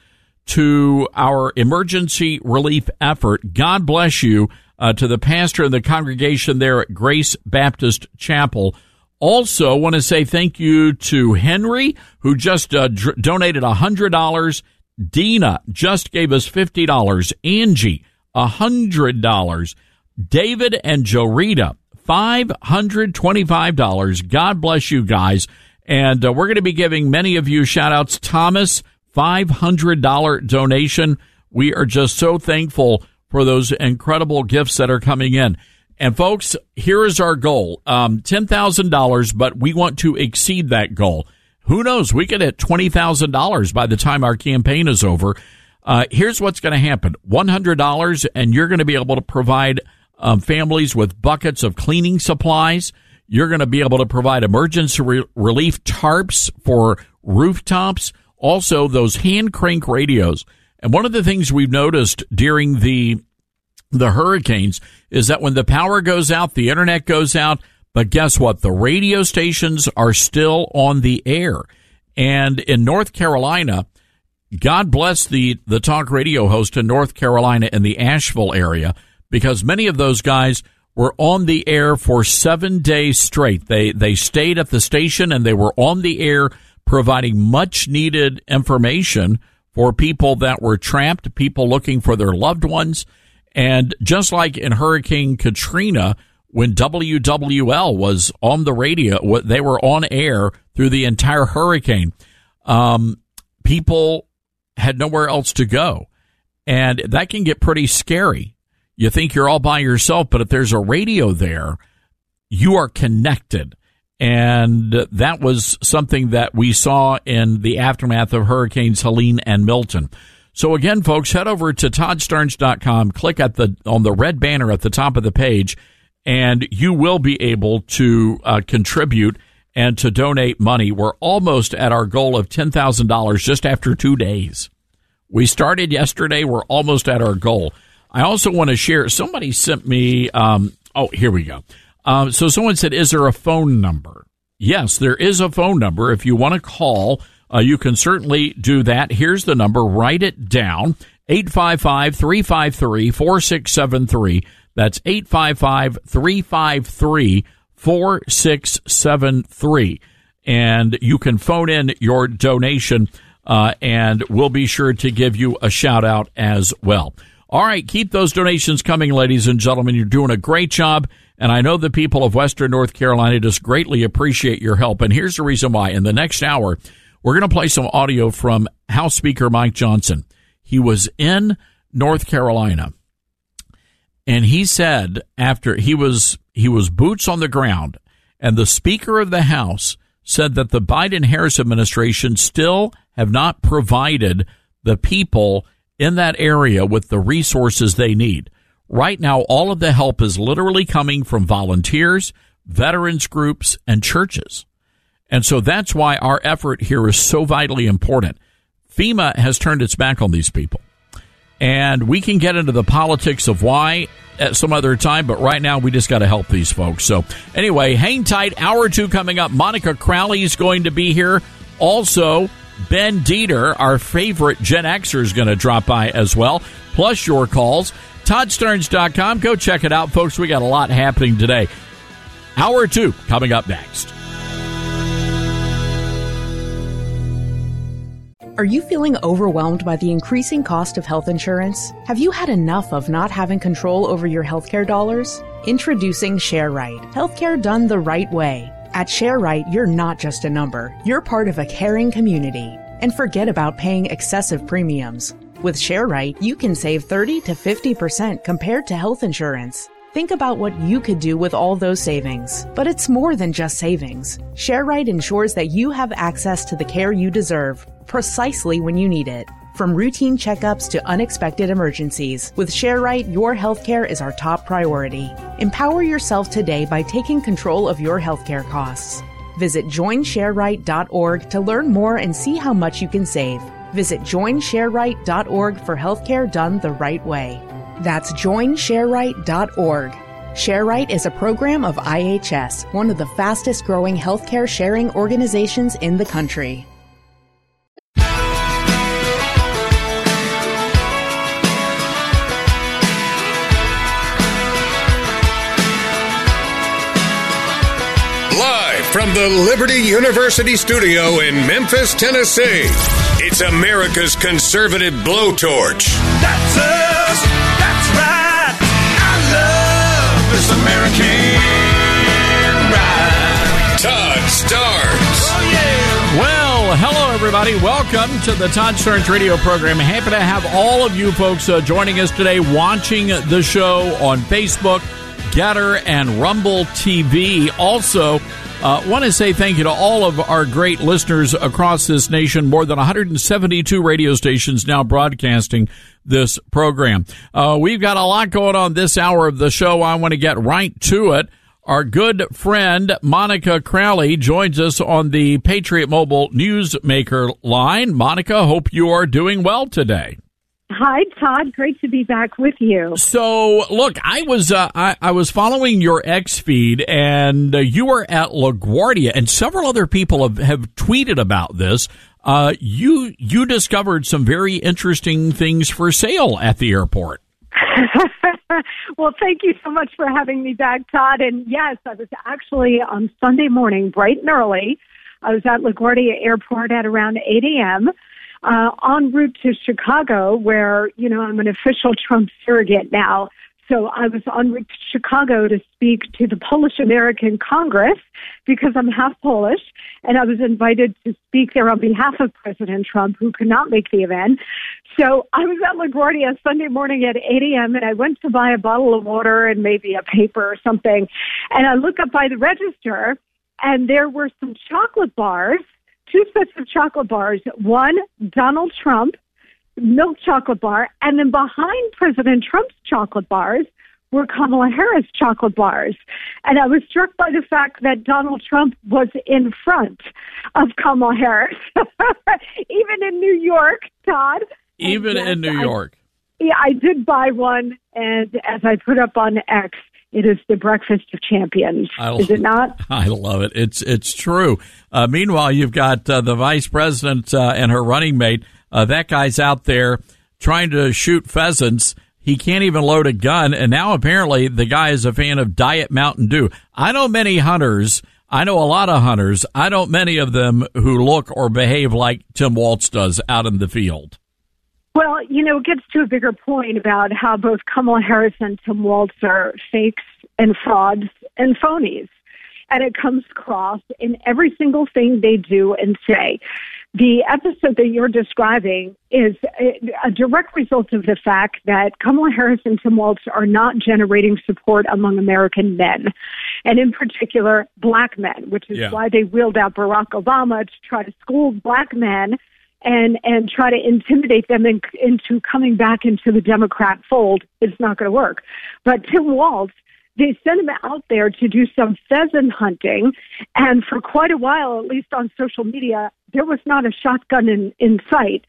to our emergency relief effort. God bless you uh, to the pastor and the congregation there at Grace Baptist Chapel. Also, want to say thank you to Henry, who just uh, dr- donated one hundred dollars. Dina just gave us fifty dollars. Angie, one hundred dollars. David and Jorita, five hundred twenty-five dollars. God bless you guys. And uh, we're going to be giving many of you shout-outs. Thomas, five hundred dollars donation. We are just so thankful for those incredible gifts that are coming in. And, folks, here is our goal, um, ten thousand dollars, but we want to exceed that goal. Who knows? We could hit twenty thousand dollars by the time our campaign is over. Uh, here's what's going to happen. one hundred dollars, and you're going to be able to provide um, families with buckets of cleaning supplies. You're going to be able to provide emergency re- relief tarps for rooftops. Also, those hand crank radios. And one of the things we've noticed during the the hurricanes is that when the power goes out, the internet goes out. But guess what? The radio stations are still on the air. And in North Carolina, God bless the, the talk radio host in North Carolina in the Asheville area, because many of those guys were on the air for seven days straight. They they stayed at the station and they were on the air providing much needed information for people that were trapped, people looking for their loved ones. And just like in Hurricane Katrina, when W W L was on the radio, they were on air through the entire hurricane. Um, people had nowhere else to go. And that can get pretty scary. You think you're all by yourself, but if there's a radio there, you are connected. And that was something that we saw in the aftermath of Hurricanes Helene and Milton. So again, folks, head over to todd starnes dot com, click at the on the red banner at the top of the page, and you will be able to uh, contribute and to donate money. We're almost at our goal of ten thousand dollars just after two days. We started yesterday. We're almost at our goal. I also want to share, somebody sent me, um, oh, here we go. Um, so someone said, is there a phone number? Yes, there is a phone number. If you want to call, uh, you can certainly do that. Here's the number. Write it down. eight five five, three five three, four six seven three. That's eight five five, three five three, four six seven three. And you can phone in your donation, uh, and we'll be sure to give you a shout out as well. All right, keep those donations coming, ladies and gentlemen. You're doing a great job, and I know the people of Western North Carolina just greatly appreciate your help. And here's the reason why. In the next hour, we're going to play some audio from House Speaker Mike Johnson. He was in North Carolina, and he said after he was he was boots on the ground, and the Speaker of the House said that the Biden-Harris administration still have not provided the people in that area with the resources they need. Right now, all of the help is literally coming from volunteers, veterans groups, and churches. And so that's why our effort here is so vitally important. FEMA has turned its back on these people. And we can get into the politics of why at some other time, but right now we just got to help these folks. So anyway, hang tight. Hour two coming up. Monica Crowley is going to be here. Also, Ben Dieter, our favorite Gen Xer, is going to drop by as well, plus your calls. Todd Stearns dot com. Go check it out, folks. We got a lot happening today. Hour two coming up next. Are you feeling overwhelmed by the increasing cost of health insurance? Have you had enough of not having control over your healthcare dollars? Introducing ShareRight, healthcare done the right way. At ShareRight, you're not just a number. You're part of a caring community. And forget about paying excessive premiums. With ShareRight, you can save thirty to fifty percent compared to health insurance. Think about what you could do with all those savings. But it's more than just savings. ShareRight ensures that you have access to the care you deserve, precisely when you need it. From routine checkups to unexpected emergencies, with ShareRight, your healthcare is our top priority. Empower yourself today by taking control of your healthcare costs. Visit join share right dot org to learn more and see how much you can save. Visit join share right dot org for healthcare done the right way. That's join share right dot org. ShareRight is a program of I H S, one of the fastest growing healthcare sharing organizations in the country. Live from the Liberty University studio in Memphis, Tennessee, it's America's conservative blowtorch. That's us. That's right. I love this American ride. Todd Starnes. Oh, yeah. Well, hello, everybody. Welcome to the Todd Stearns radio program. Happy to have all of you folks uh, joining us today, watching the show on Facebook, Getter, and Rumble T V. Also, uh, want to say thank you to all of our great listeners across this nation. More than one hundred seventy-two radio stations now broadcasting this program. Uh, we've got a lot going on this hour of the show. I want to get right to it. Our good friend Monica Crowley joins us on the Patriot Mobile Newsmaker line. Monica, hope you are doing well today. Hi, Todd. Great to be back with you. So, look, I was uh, I, I was following your X feed, and uh, you were at LaGuardia, and several other people have, have tweeted about this. Uh, you you discovered some very interesting things for sale at the airport. Well, thank you so much for having me back, Todd. And yes, I was actually on Sunday morning, bright and early. I was at LaGuardia Airport at around eight a.m., Uh, en route to Chicago, where, you know, I'm an official Trump surrogate now. So I was en route to Chicago to speak to the Polish American Congress because I'm half Polish, and I was invited to speak there on behalf of President Trump, who could not make the event. So I was at LaGuardia Sunday morning at eight a.m., and I went to buy a bottle of water and maybe a paper or something. And I look up by the register, and there were some chocolate bars, two sets of chocolate bars, one Donald Trump milk chocolate bar, and then behind President Trump's chocolate bars were Kamala Harris chocolate bars. And I was struck by the fact that Donald Trump was in front of Kamala Harris, even in New York, Todd. Even yes, in New I, York. Yeah, I did buy one, and as I put up on X, it is the breakfast of champions, I is it not? I love it. It's it's true. Uh, meanwhile, you've got uh, the vice president uh, and her running mate. Uh, that guy's out there trying to shoot pheasants. He can't even load a gun, and now apparently the guy is a fan of Diet Mountain Dew. I know many hunters. I know a lot of hunters. I know many of them who look or behave like Tim Walz does out in the field. Well, you know, it gets to a bigger point about how both Kamala Harris and Tim Walz are fakes and frauds and phonies. And it comes across in every single thing they do and say. The episode that you're describing is a direct result of the fact that Kamala Harris and Tim Walz are not generating support among American men, and in particular, black men, which is yeah. why they wheeled out Barack Obama to try to school black men and and try to intimidate them in, into coming back into the Democrat fold. It's not going to work. But Tim Walz, they sent him out there to do some pheasant hunting, and for quite a while, at least on social media, there was not a shotgun in, in sight.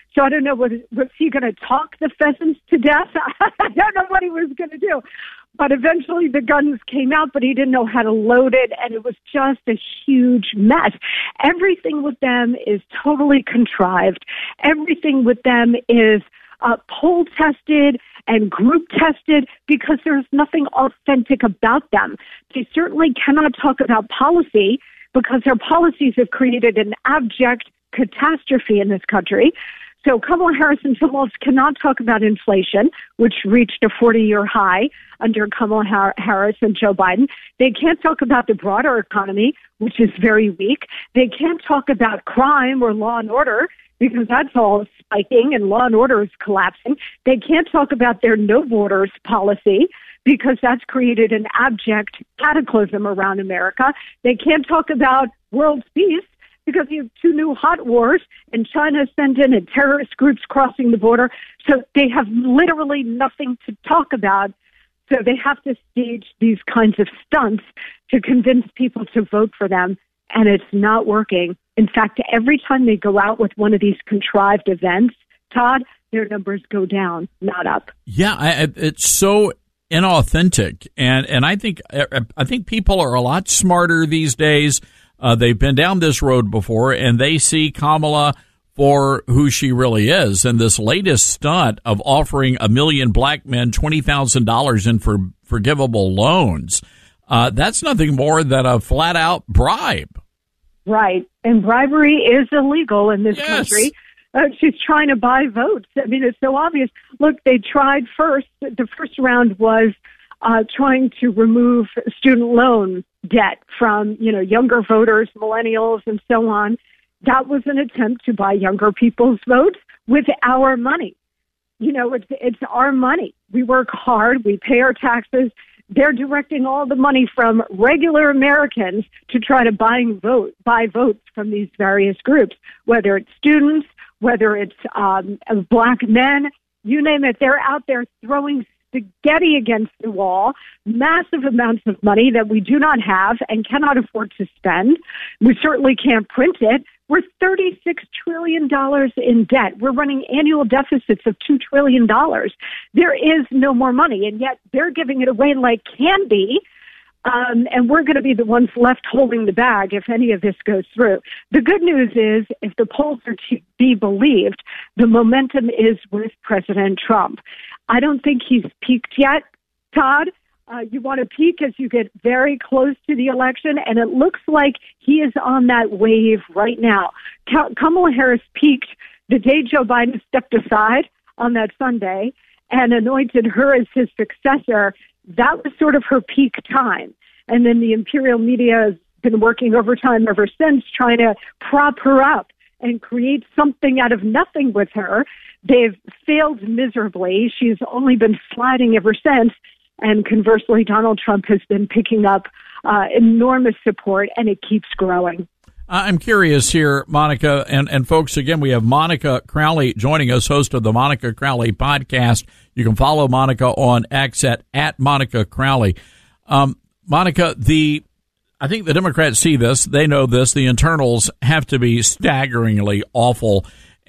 So I don't know, was, was he going to talk the pheasants to death? I don't know what he was going to do. But eventually the guns came out, but he didn't know how to load it, and it was just a huge mess. Everything with them is totally contrived. Everything with them is uh, poll tested and group tested because there's nothing authentic about them. They certainly cannot talk about policy because their policies have created an abject catastrophe in this country. So Kamala Harris and Tim Walz cannot talk about inflation, which reached a forty-year high under Kamala Harris and Joe Biden. They can't talk about the broader economy, which is very weak. They can't talk about crime or law and order because that's all spiking and law and order is collapsing. They can't talk about their no borders policy because that's created an abject cataclysm around America. They can't talk about world peace because you have two new hot wars and China sent in and terrorist groups crossing the border. So they have literally nothing to talk about. So they have to stage these kinds of stunts to convince people to vote for them. And it's not working. In fact, every time they go out with one of these contrived events, Todd, their numbers go down, not up. Yeah, I, it's so inauthentic. And, and I think, I think people are a lot smarter these days. Uh, they've been down this road before, and they see Kamala for who she really is. And this latest stunt of offering a million black men twenty thousand dollars in for forgivable loans, uh, that's nothing more than a flat-out bribe. Right. And bribery is illegal in this yes. country. Uh, she's trying to buy votes. I mean, it's so obvious. Look, they tried first. The first round was uh, trying to remove student loan debt from, you know, younger voters, millennials, and so on. That was an attempt to buy younger people's votes with our money. You know, it's, it's our money. We work hard. We pay our taxes. They're directing all the money from regular Americans to try to buy vote, buy votes from these various groups, whether it's students, whether it's um, black men, you name it. They're out there throwing spaghetti against the wall, massive amounts of money that we do not have and cannot afford to spend. We certainly can't print it. We're thirty-six trillion dollars in debt. We're running annual deficits of two trillion dollars. There is no more money, and yet they're giving it away like candy, um, and we're going to be the ones left holding the bag if any of this goes through. The good news is, if the polls are to be believed, the momentum is with President Trump. I don't think he's peaked yet, Todd. Uh, you want to peak as you get very close to the election, and it looks like he is on that wave right now. Kamala Harris peaked the day Joe Biden stepped aside on that Sunday and anointed her as his successor. That was sort of her peak time. And then the imperial media has been working overtime ever since, trying to prop her up and create something out of nothing with her. They've failed miserably. She's only been sliding ever since. And conversely, Donald Trump has been picking up uh, enormous support, and it keeps growing. I'm curious here, Monica, and, and folks, again, we have Monica Crowley joining us, host of the Monica Crowley podcast. You can follow Monica on X at, at Monica Crowley. Um, Monica, the I think the Democrats see this. They know this. The internals have to be staggeringly awful.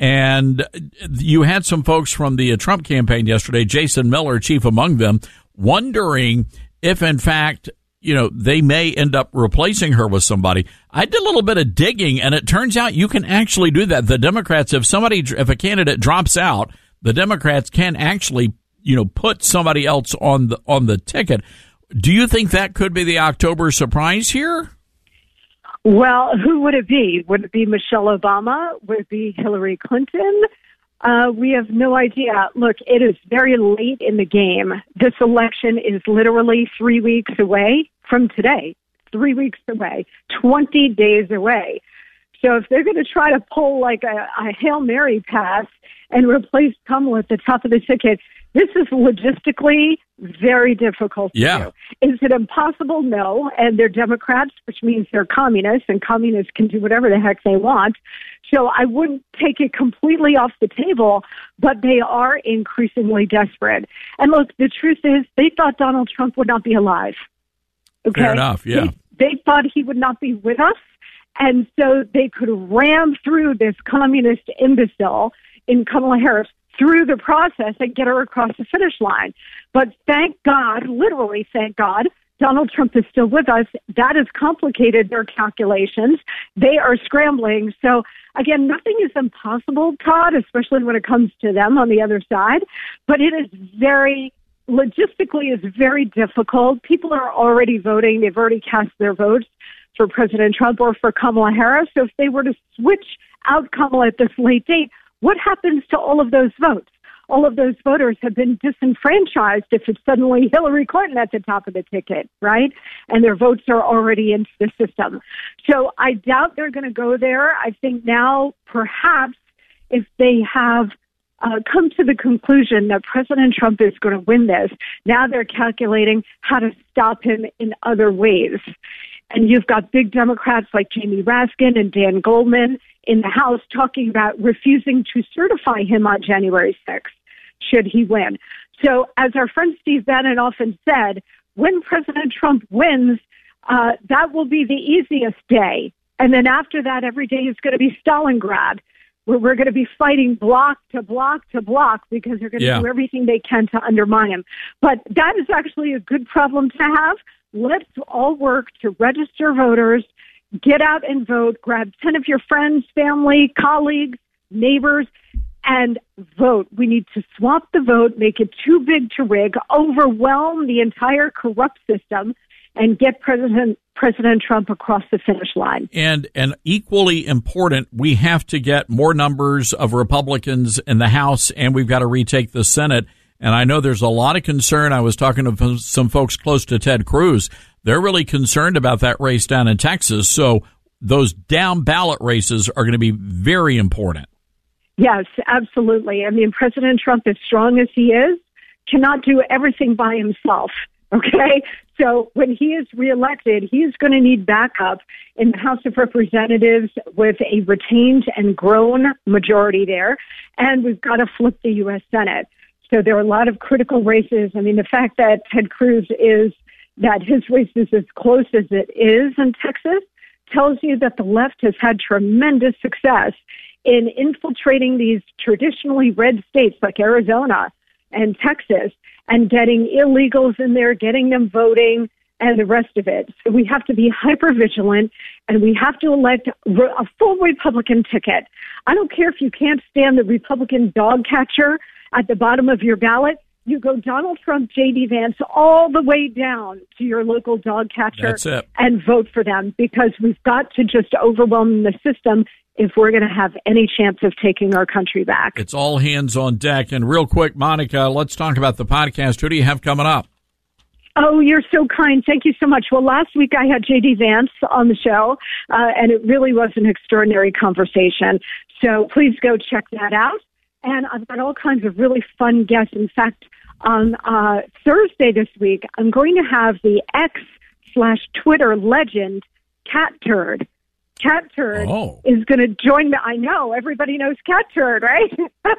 And you had some folks from the Trump campaign yesterday, Jason Miller, chief among them, wondering if, in fact, you know, they may end up replacing her with somebody. I did a little bit of digging, and it turns out you can actually do that. The Democrats, if somebody, if a candidate drops out, the Democrats can actually, you know, put somebody else on the on the ticket. Do you think that could be the October surprise here? Well, who would it be? Would it be Michelle Obama? Would it be Hillary Clinton? Uh, we have no idea. Look, it is very late in the game. This election is literally three weeks away from today. Three weeks away. twenty days away. So if they're going to try to pull like a, a Hail Mary pass and replace Kamala at the top of the ticket, this is logistically very difficult to yeah. do. Is it impossible? No. And they're Democrats, which means they're communists, and communists can do whatever the heck they want. So I wouldn't take it completely off the table, but they are increasingly desperate. And look, the truth is they thought Donald Trump would not be alive. Okay? Fair enough, yeah. They, they thought he would not be with us. And so they could ram through this communist imbecile in Kamala Harris through the process and get her across the finish line. But thank God, literally thank God, Donald Trump is still with us. That has complicated their calculations. They are scrambling. So, again, nothing is impossible, Todd, especially when it comes to them on the other side. But it is very, logistically, is very difficult. People are already voting. They've already cast their votes for President Trump or for Kamala Harris. So if they were to switch out Kamala at this late date, what happens to all of those votes? All of those voters have been disenfranchised if it's suddenly Hillary Clinton at the top of the ticket, right? And their votes are already into the system. So I doubt they're going to go there. I think now perhaps if they have uh, come to the conclusion that President Trump is going to win this, now they're calculating how to stop him in other ways. And you've got big Democrats like Jamie Raskin and Dan Goldman in the House talking about refusing to certify him on January sixth, should he win. So as our friend Steve Bannon often said, when President Trump wins, uh, that will be the easiest day. And then after that, every day is going to be Stalingrad, where we're going to be fighting block to block to block because they're going to Yeah. do everything they can to undermine him. But that is actually a good problem to have. Let's all work to register voters, get out and vote, grab ten of your friends, family, colleagues, neighbors, and vote. We need to swap the vote, make it too big to rig, overwhelm the entire corrupt system, and get President President Trump across the finish line. And and equally important, we have to get more numbers of Republicans in the House, and we've got to retake the Senate. And I know there's a lot of concern. I was talking to some folks close to Ted Cruz. They're really concerned about that race down in Texas. So those down ballot races are going to be very important. Yes, absolutely. I mean, President Trump, as strong as he is, cannot do everything by himself. Okay? So when he is reelected, he is going to need backup in the House of Representatives with a retained and grown majority there. And we've got to flip the U S Senate. So there are a lot of critical races. I mean, the fact that Ted Cruz is, that his race is as close as it is in Texas tells you that the left has had tremendous success in infiltrating these traditionally red states like Arizona and Texas and getting illegals in there, getting them voting, and the rest of it. So we have to be hyper vigilant, and we have to elect a full Republican ticket. I don't care if you can't stand the Republican dog catcher at the bottom of your ballot. You go Donald Trump, J D Vance, all the way down to your local dog catcher. That's it. And vote for them, because we've got to just overwhelm the system if we're going to have any chance of taking our country back. It's all hands on deck. And real quick, Monica, let's talk about the podcast. Who do you have coming up? Oh, you're so kind. Thank you so much. Well, last week I had J D Vance on the show, uh, and it really was an extraordinary conversation. So please go check that out. And I've got all kinds of really fun guests. In fact, on uh, Thursday this week, I'm going to have the X slash Twitter legend, Cat Turd. Cat Turd oh. is going to join me. I know, everybody knows Cat Turd, right?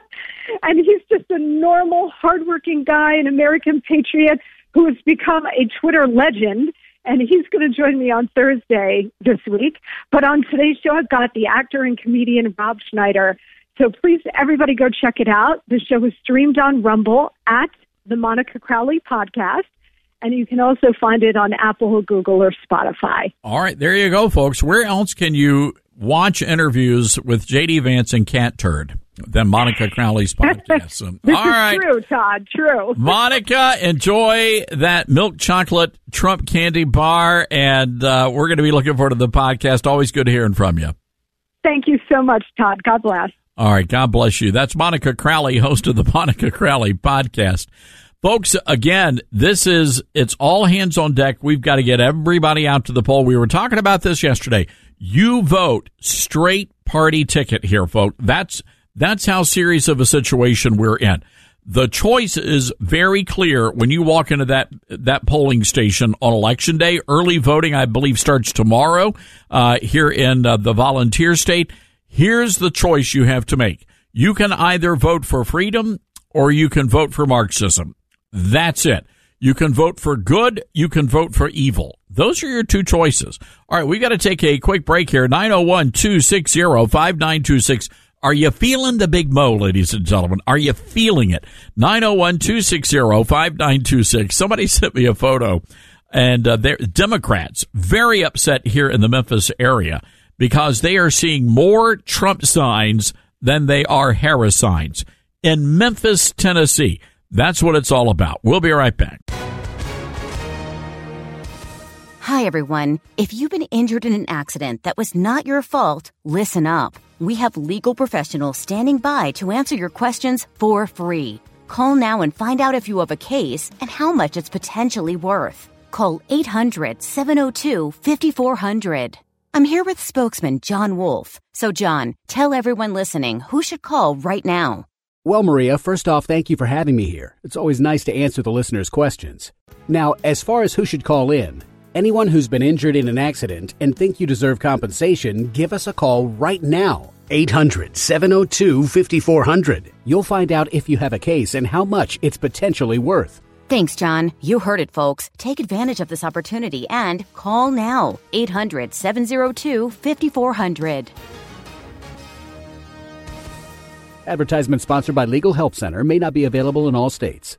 And he's just a normal, hardworking guy, an American patriot who has become a Twitter legend. And he's going to join me on Thursday this week. But on today's show, I've got the actor and comedian Rob Schneider. So please, everybody go check it out. The show is streamed on Rumble at the Monica Crowley Podcast. And you can also find it on Apple, Google, or Spotify. All right, there you go, folks. Where else can you watch interviews with J D Vance and Cat Turd than Monica Crowley's podcast? So, this all is right. true, Todd, true. Monica, enjoy that milk chocolate Trump candy bar, and uh, we're going to be looking forward to the podcast. Always good hearing from you. Thank you so much, Todd. God bless. All right, God bless you. That's Monica Crowley, host of the Monica Crowley Podcast. Folks, again, this is, it's all hands on deck. We've got to get everybody out to the poll. We were talking about this yesterday. You vote straight party ticket here, folks. That's, that's how serious of a situation we're in. The choice is very clear when you walk into that, that polling station on election day. Early voting, I believe, starts tomorrow, uh, here in uh, the volunteer state. Here's the choice you have to make. You can either vote for freedom or you can vote for Marxism. That's it. You can vote for good. You can vote for evil. Those are your two choices. All right, we got to take a quick break here. nine oh one, two six zero, five nine two six. Are you feeling the big mo, ladies and gentlemen? Are you feeling it? nine oh one, two six zero, five nine two six. Somebody sent me a photo, and uh, they're Democrats very upset here in the Memphis area because they are seeing more Trump signs than they are Harris signs in Memphis, Tennessee. That's what it's all about. We'll be right back. Hi, everyone. If you've been injured in an accident that was not your fault, listen up. We have legal professionals standing by to answer your questions for free. Call now and find out if you have a case and how much it's potentially worth. Call eight hundred, seven oh two, five four zero zero. I'm here with spokesman John Wolf. So, John, tell everyone listening who should call right now. Well, Maria, first off, thank you for having me here. It's always nice to answer the listeners' questions. Now, as far as who should call in, anyone who's been injured in an accident and think you deserve compensation, give us a call right now. eight hundred, seven oh two, five four zero zero. You'll find out if you have a case and how much it's potentially worth. Thanks, John. You heard it, folks. Take advantage of this opportunity and call now. eight hundred, seven oh two, five four zero zero. Advertisement sponsored by Legal Help Center. May not be available in all states.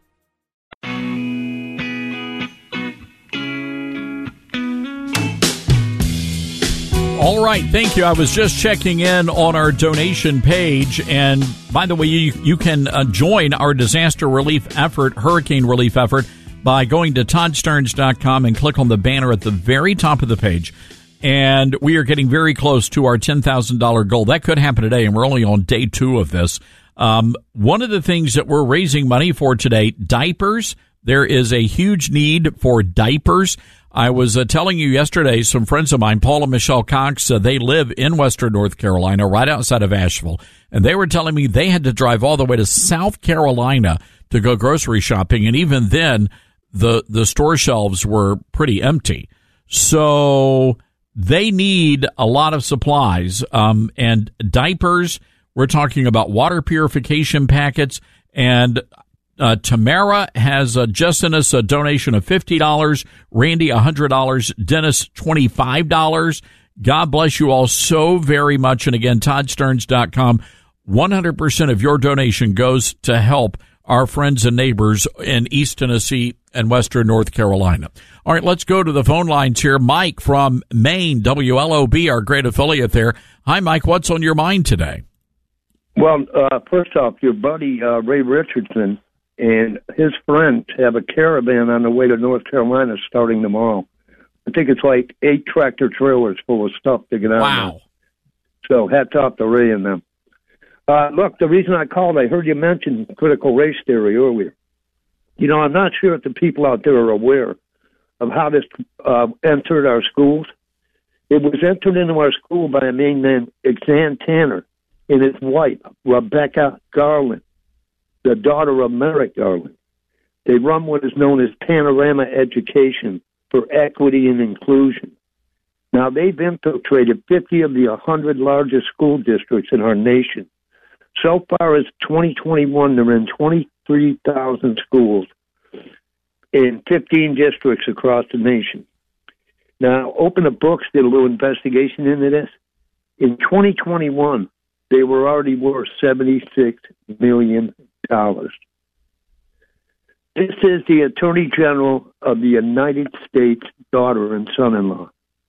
All right, thank you. I was just checking in on our donation page, and by the way, you, you can uh, join our disaster relief effort, hurricane relief effort, by going to todd stearns dot com and click on the banner at the very top of the page. And we are getting very close to our ten thousand dollars goal. That could happen today, and we're only on day two of this. Um, one of the things that we're raising money for today, diapers. There is a huge need for diapers. I was uh, telling you yesterday, some friends of mine, Paul and Michelle Cox, uh, they live in Western North Carolina, right outside of Asheville, and they were telling me they had to drive all the way to South Carolina to go grocery shopping, and even then, the the store shelves were pretty empty. So they need a lot of supplies, um, and diapers. We're talking about water purification packets, and Uh, Tamara has uh, just sent us a donation of fifty dollars, Randy one hundred dollars, Dennis twenty-five dollars. God bless you all so very much. And again, todd stearns dot com, one hundred percent of your donation goes to help our friends and neighbors in East Tennessee and Western North Carolina. All right, let's go to the phone lines here. Mike from Maine, W L O B, our great affiliate there. Hi, Mike. What's on your mind today? Well, uh, first off, your buddy uh, Ray Richardson and his friends have a caravan on the way to North Carolina starting tomorrow. I think it's like eight tractor trailers full of stuff to get out. Wow. Of. So hats off to Ray and them. Uh, look, the reason I called, I heard you mention critical race theory earlier. You know, I'm not sure if the people out there are aware of how this uh, entered our schools. It was entered into our school by a man named Xan Tanner and his wife, Rebecca Garland, the daughter of Merrick Garland. They run what is known as Panorama Education for Equity and Inclusion. Now, they've infiltrated fifty of the one hundred largest school districts in our nation. So far as twenty twenty-one, they're in twenty-three thousand schools in fifteen districts across the nation. Now, Open the Books did a little investigation into this. In twenty twenty-one, they were already worth seventy-six million dollars. This is the Attorney General of the United States' daughter and son-in-law.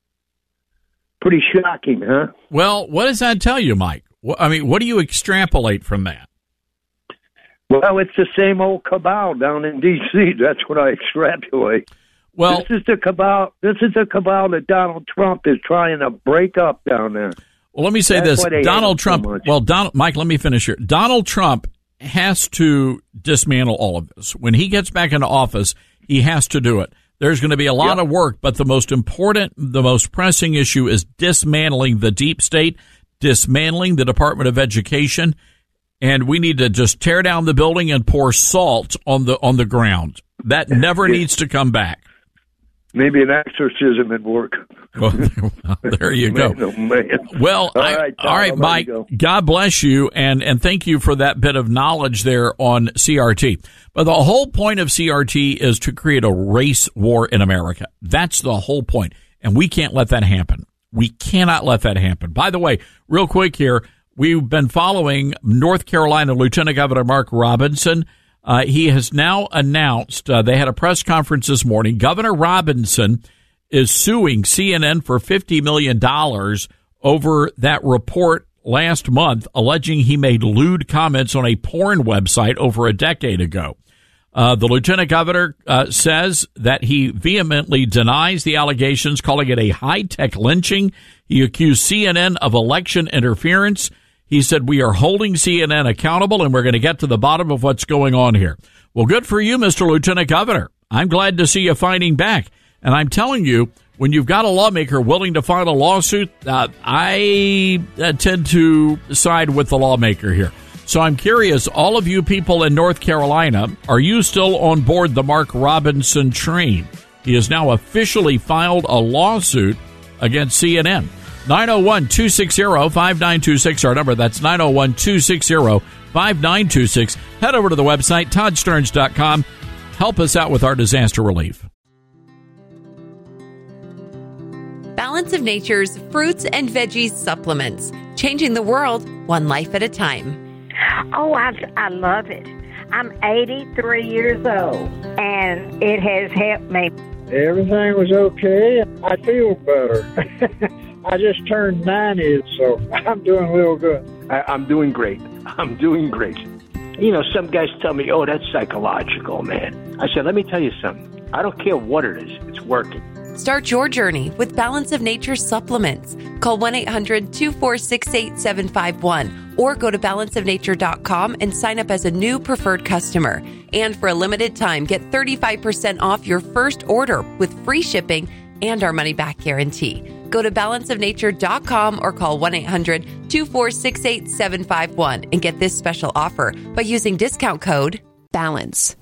Pretty shocking, huh? Well, what does that tell you, Mike? I mean, what do you extrapolate from that? Well, it's the same old cabal down in D C That's what I extrapolate. Well, this is the cabal. This is the cabal that Donald Trump is trying to break up down there. Well, let me say That's this: Donald Trump. So well, Donald, Mike, let me finish here. Donald Trump has to dismantle all of this. When he gets back into office, he has to do it. There's going to be a lot yep. of work, but the most important, the most pressing issue is dismantling the deep state, dismantling the Department of Education, and we need to just tear down the building and pour salt on the on the ground. That never needs to come back. Maybe an exorcism would work. Well, there you go. Man, oh, man. Well, all I, right, Tom, all right, Mike, go. God bless you, and, and thank you for that bit of knowledge there on C R T. But the whole point of C R T is to create a race war in America. That's the whole point, and we can't let that happen. We cannot let that happen. By the way, real quick here, we've been following North Carolina Lieutenant Governor Mark Robinson. Uh, he has now announced, uh, they had a press conference this morning. Governor Robinson is suing C N N for fifty million dollars over that report last month alleging he made lewd comments on a porn website over a decade ago. Uh, the lieutenant governor uh, says that he vehemently denies the allegations, calling it a high-tech lynching. He accused C N N of election interference. He said, we are holding C N N accountable, and we're going to get to the bottom of what's going on here. Well, good for you, Mister Lieutenant Governor. I'm glad to see you fighting back. And I'm telling you, when you've got a lawmaker willing to file a lawsuit, uh, I uh, tend to side with the lawmaker here. So I'm curious, all of you people in North Carolina, are you still on board the Mark Robinson train? He has now officially filed a lawsuit against C N N. nine oh one, two six zero, five nine two six, our number. That's nine oh one, two six zero, five nine two six. Head over to the website, todd stearns dot com. Help us out with our disaster relief. Balance of Nature's fruits and veggies supplements, changing the world one life at a time. Oh, I, I love it. I'm eighty-three years old, and it has helped me. Everything was okay. I feel better. I just turned ninety, so I'm doing real good. I, I'm doing great. I'm doing great. You know, some guys tell me, oh, that's psychological, man. I said, let me tell you something. I don't care what it is. It's working. Start your journey with Balance of Nature supplements. Call one eight hundred, two four six, eight seven five one or go to balance of nature dot com and sign up as a new preferred customer. And for a limited time, get thirty-five percent off your first order with free shipping and our money-back guarantee. Go to balance of nature dot com or call one eight hundred, two four six, eight seven five one and get this special offer by using discount code BALANCE.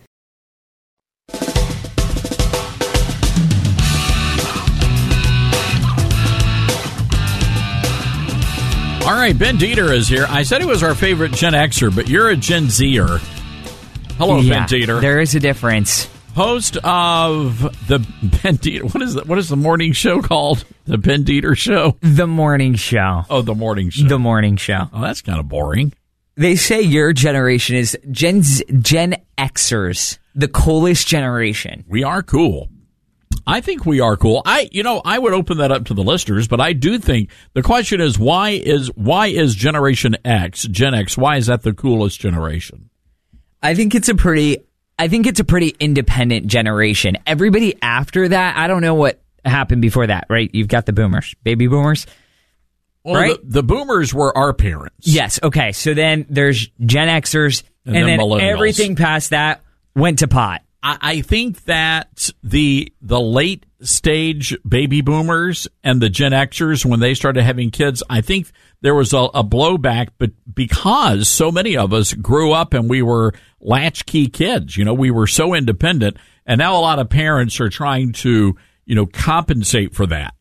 All right, Ben Dieter is here. I said he was our favorite Gen Xer, but you're a Gen Zer. Hello, yeah, Ben Dieter. There is a difference. Host of the Ben Dieter. What is the, what is the morning show called? The Ben Dieter Show? The Morning Show. Oh, the Morning Show. The Morning Show. Oh, that's kind of boring. They say your generation is Gen Z, Gen Xers, the coolest generation. We are cool. I think we are cool. I, you know, I would open that up to the listeners, but I do think the question is why is why is Generation X, Gen X, why is that the coolest generation? I think it's a pretty, I think it's a pretty independent generation. Everybody after that, I don't know what happened before that, right? You've got the boomers, baby boomers, well, right? The, the boomers were our parents. Yes. Okay. So then there's Gen Xers, and, and then, then millennials. Everything past that went to pot. I think that the the late stage baby boomers and the Gen Xers, when they started having kids, I think there was a, a blowback, but because so many of us grew up and we were latchkey kids, you know, we were so independent, and now a lot of parents are trying to, you know, compensate for that.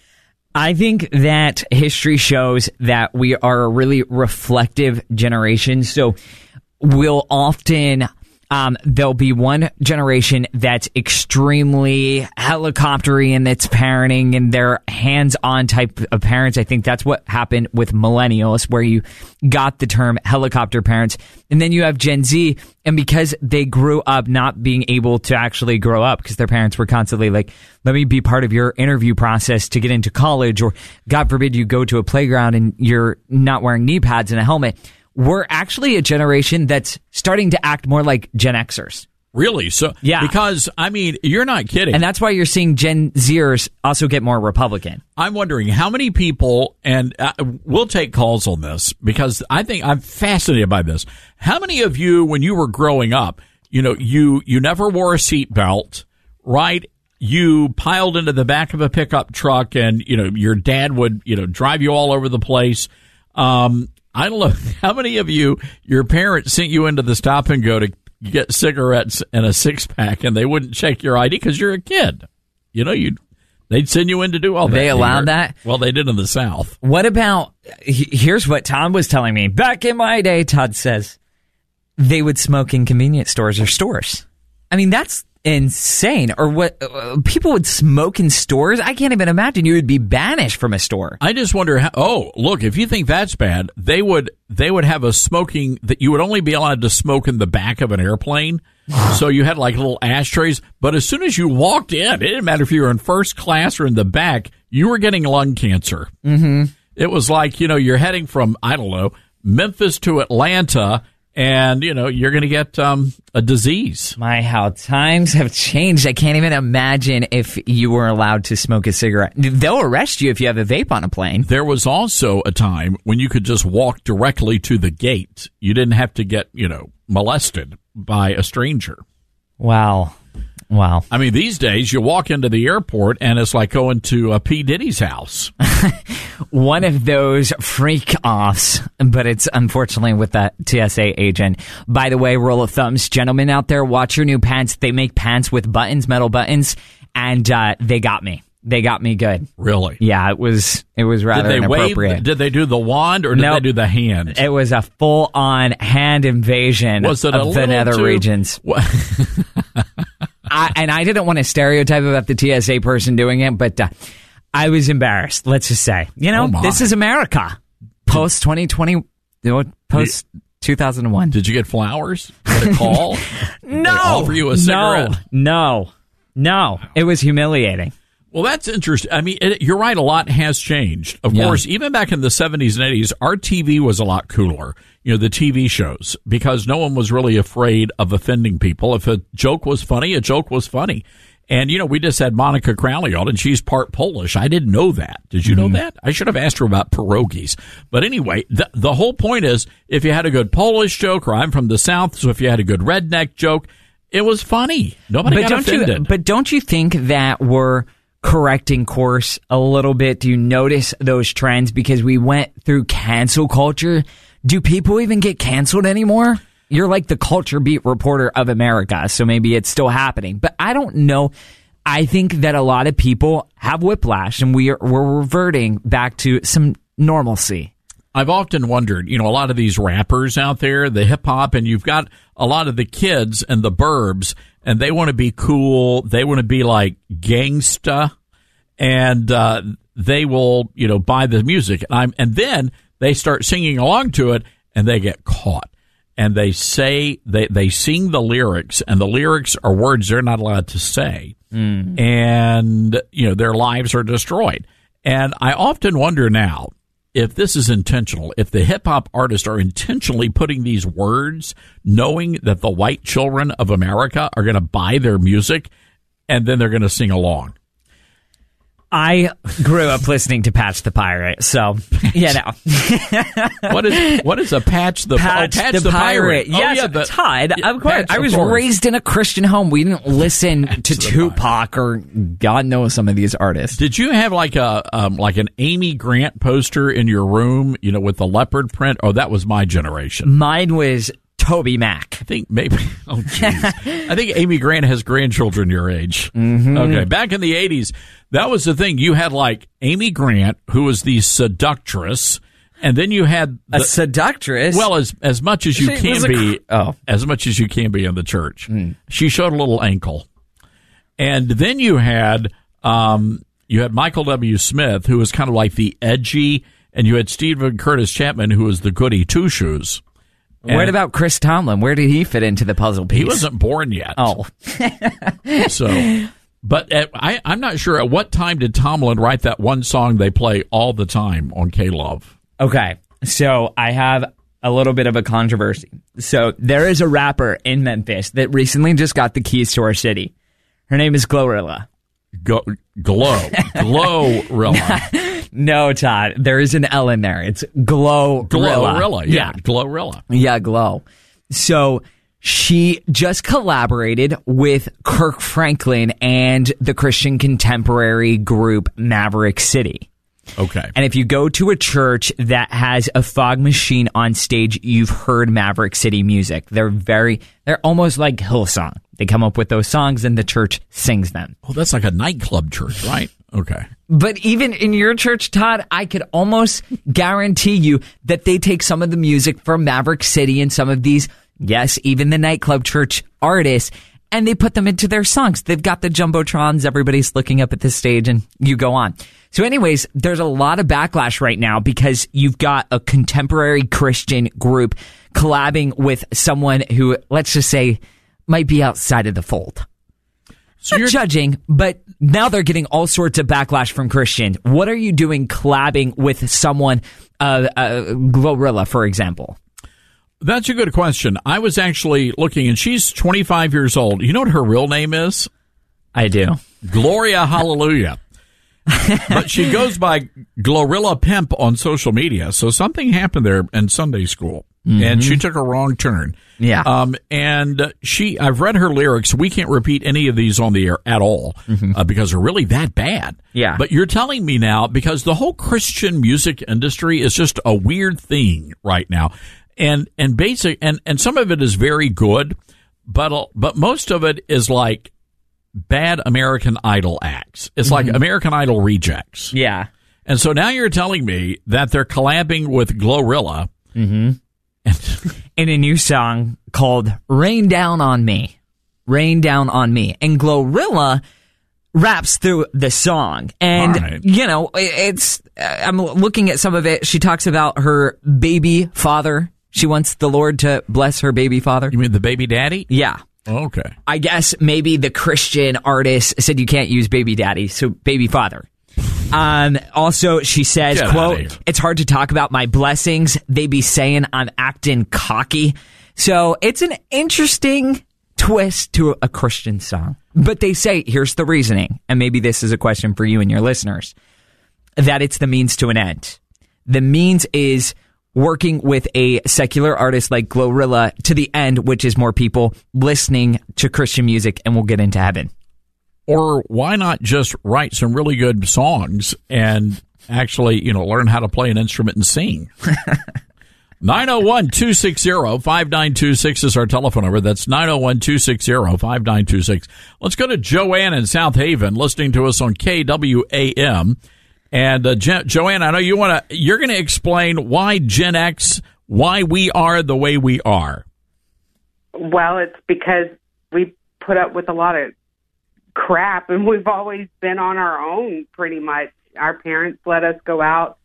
I think that history shows that we are a really reflective generation, so we'll often... Um, there'll be one generation that's extremely helicoptery in its parenting and they're hands-on type of parents. I think that's what happened with millennials, where you got the term helicopter parents. And then you have Gen Z, and because they grew up not being able to actually grow up because their parents were constantly like, let me be part of your interview process to get into college, or God forbid you go to a playground and you're not wearing knee pads and a helmet. We're actually a generation that's starting to act more like Gen Xers. Really? So, yeah. Because, I mean, you're not kidding. And that's why you're seeing Gen Zers also get more Republican. I'm wondering how many people, and uh, we'll take calls on this because I think I'm fascinated by this. How many of you, when you were growing up, you know, you, you never wore a seatbelt, right? You piled into the back of a pickup truck and, you know, your dad would, you know, drive you all over the place. Um, I don't know how many of you, your parents sent you into the Stop and Go to get cigarettes and a six pack, and they wouldn't check your I D because you're a kid. You know, you they'd send you in to do all that. They allowed that? Well, they did in the South. What about, here's what Todd was telling me. Back in my day, Todd says, they would smoke in convenience stores or stores. I mean, that's insane. Or what uh, people would smoke in stores. I can't even imagine you would be banished from a store. I just wonder how, oh, look, if you think that's bad, they would they would have a smoking that you would only be allowed to smoke in the back of an airplane. So you had like little ashtrays, but as soon as you walked in, it didn't matter if you were in first class or in the back, you were getting lung cancer. Mm-hmm. It was like, you know, you're heading from, I don't know, Memphis to Atlanta, and, you know, you're going to get um, a disease. My, how times have changed. I can't even imagine if you were allowed to smoke a cigarette. They'll arrest you if you have a vape on a plane. There was also a time when you could just walk directly to the gate. You didn't have to get, you know, molested by a stranger. Wow. Wow. I mean, these days you walk into the airport and it's like going to uh, P. Diddy's house. One of those freak offs, but it's unfortunately with that T S A agent. By the way, rule of thumbs, gentlemen out there, watch your new pants. They make pants with buttons, metal buttons, and uh, they got me. They got me good. Really? Yeah, it was it was rather did they inappropriate. Wave, did they do the wand or did nope. they do the hand? It was a full-on hand invasion was it of a the nether too, regions. I, and I didn't want to stereotype about the T S A person doing it, but uh, I was embarrassed, let's just say. You know, oh this is America. Post twenty twenty, post two thousand one. Did you get flowers? Get a call? No. Did they offer you a cigarette? No. No. No. It was humiliating. Well, that's interesting. I mean, it, you're right. A lot has changed. Of Yeah. course, even back in the seventies and eighties, our T V was a lot cooler. You know, the T V shows, because no one was really afraid of offending people. If a joke was funny, a joke was funny. And, you know, we just had Monica Crowley on, and she's part Polish. I didn't know that. Did you Mm-hmm. know that? I should have asked her about pierogies. But anyway, the, the whole point is, if you had a good Polish joke, or I'm from the South, so if you had a good redneck joke, it was funny. Nobody but got don't offended. You, but don't you think that we're correcting course a little bit? Do you notice those trends? Because we went through cancel culture. Do people even get canceled anymore? You're like the culture beat reporter of America, so maybe it's still happening. But I don't know. I think that a lot of people have whiplash, and we are, we're reverting back to some normalcy. I've often wondered, you know, a lot of these rappers out there, the hip hop, and you've got a lot of the kids and the burbs, and they want to be cool. They want to be like gangsta, and uh, they will, you know, buy the music. And, I'm, and then they start singing along to it, and they get caught. And they say, they, they sing the lyrics, and the lyrics are words they're not allowed to say. Mm. And, you know, their lives are destroyed. And I often wonder now, if this is intentional, if the hip-hop artists are intentionally putting these words, knowing that the white children of America are going to buy their music, and then they're going to sing along. I grew up listening to Patch the Pirate, so, you know. what is what is a Patch the, Patch oh, Patch the, the Pirate? Pirate? Oh, Yes, yeah, the, Todd, yeah, of course. Patch, I was of course. raised in a Christian home. We didn't listen to Tupac or God knows some of these artists. Did you have like a um, like an Amy Grant poster in your room, you know, with the leopard print? Oh, that was my generation. Mine was Toby Mac. I think maybe, oh, jeez. I think Amy Grant has grandchildren your age. Mm-hmm. Okay, back in the eighties, that was the thing. You had like Amy Grant, who was the seductress, and then you had the, a seductress? Well, as as much as you She can was a be, cr- oh. as much as you can be in the church. Mm. She showed a little ankle. And then you had um, you had Michael W. Smith, who was kind of like the edgy, and you had Stephen Curtis Chapman, who was the goody two-shoes. What And about Chris Tomlin? Where did he fit into the puzzle piece? he wasn't born yet. Oh. So, but at, I, I'm not sure at what time did Tomlin write that one song they play all the time on K-Love? Okay, so I have a little bit of a controversy. So there is a rapper in Memphis that recently just got the keys to our city. Her name is Glorilla. Go, glow. Glorilla. No, Todd, there is an L in there. It's Glorilla. Glorilla. Yeah, Glorilla. Yeah, Glow. So she just collaborated with Kirk Franklin and the Christian contemporary group Maverick City. Okay. And if you go to a church that has a fog machine on stage, you've heard Maverick City music. They're very, they're almost like Hillsong. They come up with those songs and the church sings them. Oh, that's like a nightclub church, right? Okay. But even in your church, Todd, I could almost guarantee you that they take some of the music from Maverick City and some of these, yes, even the nightclub church artists, and they put them into their songs. They've got the jumbotrons. Everybody's looking up at the stage, and you go on. So anyways, there's a lot of backlash right now because you've got a contemporary Christian group collabing with someone who, let's just say, might be outside of the fold. So you're judging, but now they're getting all sorts of backlash from Christians. What are you doing collabing with someone, uh, uh, Glorilla, for example? That's a good question. I was actually looking, and she's twenty-five years old. You know what her real name is? I do. Gloria Hallelujah. But she goes by Glorilla Pimp on social media. So something happened there in Sunday school, mm-hmm. and she took a wrong turn. Yeah. Um, and she, I've read her lyrics. We can't repeat any of these on the air at all mm-hmm. uh, because they're really that bad. Yeah. But you're telling me now, because the whole Christian music industry is just a weird thing right now. And, and basic, and, and some of it is very good, but, but most of it is like bad American Idol acts. It's mm-hmm. like American Idol rejects. Yeah. And so now you're telling me that they're collabing with Glorilla. Mm-hmm. in a new song called Rain Down on Me. Rain Down on Me. And Glorilla raps through the song. And, right. you know, it's, I'm looking at some of it. She talks about her baby father. She wants the Lord to bless her baby father. You mean the baby daddy? Yeah. Okay. I guess maybe the Christian artist said you can't use baby daddy, so baby father. Um, also, she says, Get quote, it's hard to talk about my blessings. They be saying I'm acting cocky. So it's an interesting twist to a Christian song. But they say, here's the reasoning, and maybe this is a question for you and your listeners, that it's the means to an end. The means is working with a secular artist like Glorilla to the end, which is more people listening to Christian music, and we'll get into heaven. Or why not just write some really good songs and actually, you know, learn how to play an instrument and sing? nine oh one, two six zero, five nine two six is our telephone number. That's nine oh one, two six zero, five nine two six. Let's go to Joanne in South Haven, listening to us on K W A M. And uh, jo- Joanne, I know you want to, you're going to explain why Gen X, why we are the way we are. Well, it's because we put up with a lot of crap, and we've always been on our own pretty much. Our parents let us go out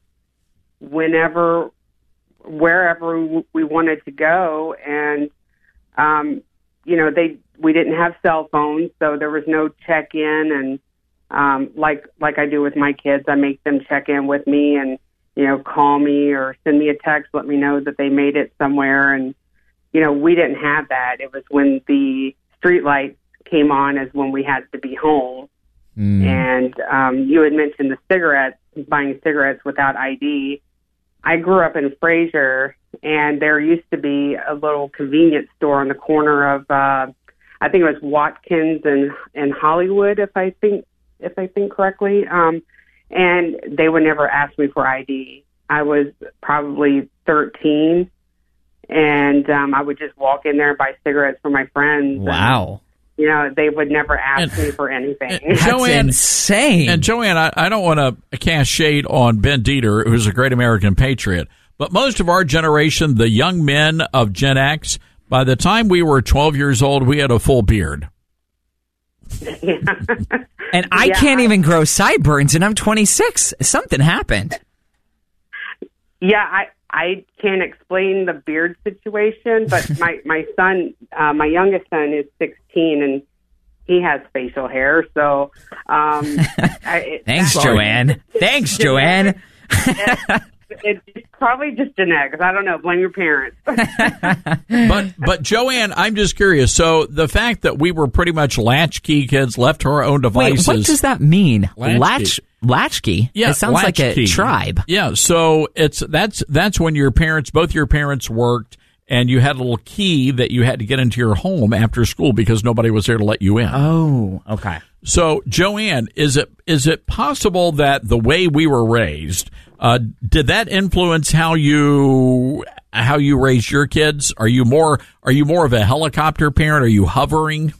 whenever, wherever we wanted to go, and um, you know, they we didn't have cell phones, so there was no check-in, and um, like like I do with my kids, I make them check in with me and, you know, call me or send me a text, let me know that they made it somewhere, and you know, we didn't have that. It was when the street lights came on as when we had to be home. Mm. And um, you had mentioned the cigarettes, buying cigarettes without I D. I grew up in Fraser, and there used to be a little convenience store on the corner of, uh, I think it was Watkins and, and Hollywood, if I think if I think correctly. Um, and they would never ask me for I D. I was probably thirteen, and um, I would just walk in there and buy cigarettes for my friends. Wow. And, you know, they would never ask and, me for anything. That's Joanne, insane. And Joanne, I, I don't want to cast shade on Ben Dieter, who's a great American patriot, but most of our generation, the young men of Gen X, by the time we were twelve years old, we had a full beard. Yeah. And I yeah. can't even grow sideburns, and I'm twenty-six. Something happened. Yeah, I I can't explain the beard situation, but my, my son, uh, my youngest son is sixteen, and he has facial hair. So, um, I, thanks, Joanne. Thanks, Joanne. It, it's probably just genetics. I don't know. Blame your parents. but but Joanne, I'm just curious. So the fact that we were pretty much latchkey kids, left to our own devices. Wait, what does that mean? Latchkey. Latch latchkey? Yeah, it sounds latchkey. like a tribe. Yeah. So it's that's that's when your parents, both your parents, worked, and you had a little key that you had to get into your home after school because nobody was there to let you in. Oh, okay. So, Joanne, is it is it possible that the way we were raised, uh, did that influence how you how you raised your kids? Are you more are you more of a helicopter parent? Are you hovering?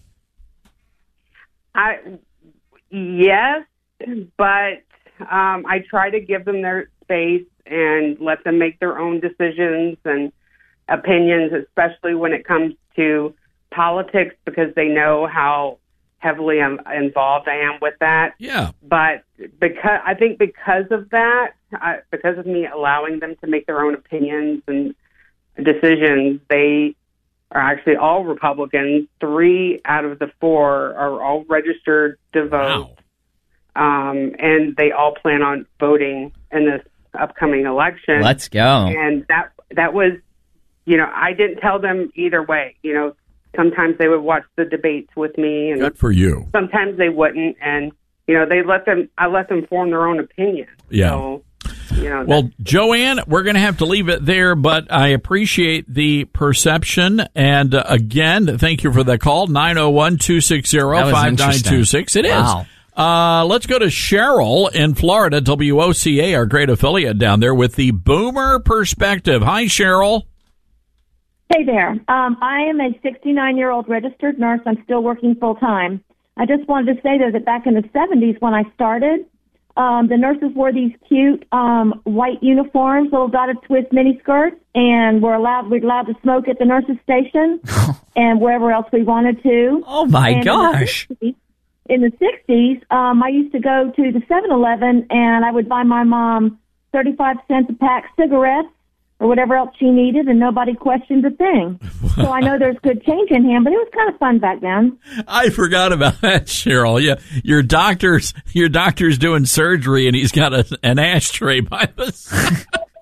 I yes, but um, I try to give them their space and let them make their own decisions and opinions, especially when it comes to politics because they know how heavily I'm involved I am with that. Yeah. But because I think because of that, I, because of me allowing them to make their own opinions and decisions, they are actually all Republicans. Three out of the four are all registered to vote. Wow. Um, and they all plan on voting in this upcoming election. Let's go. And that that was, you know, I didn't tell them either way. You know, sometimes they would watch the debates with me, and good for you. Sometimes they wouldn't, and you know, they let them. I let them form their own opinion. Yeah. So, you know, well, Joanne, we're going to have to leave it there, but I appreciate the perception. And uh, again, thank you for the call. nine oh one, two six zero, five nine two six. It wow. is. Uh, let's go to Cheryl in Florida, W O C A, our great affiliate down there, with the Boomer Perspective. Hi, Cheryl. Hey there. Um, I am a sixty-nine-year-old registered nurse. I'm still working full-time. I just wanted to say, though, that back in the seventies when I started, um, the nurses wore these cute um, white uniforms, little dotted twist miniskirts, and we're allowed, we're allowed to smoke at the nurses' station and wherever else we wanted to. Oh, my and gosh. In the sixties, in the sixties um, I used to go to the seven eleven, and I would buy my mom thirty-five cents a pack cigarettes or whatever else she needed, and nobody questioned a thing. So I know there's good change in him, but it was kind of fun back then. I forgot about that, Cheryl. Yeah, your doctor's your doctor's doing surgery, and he's got a, an ashtray by the side.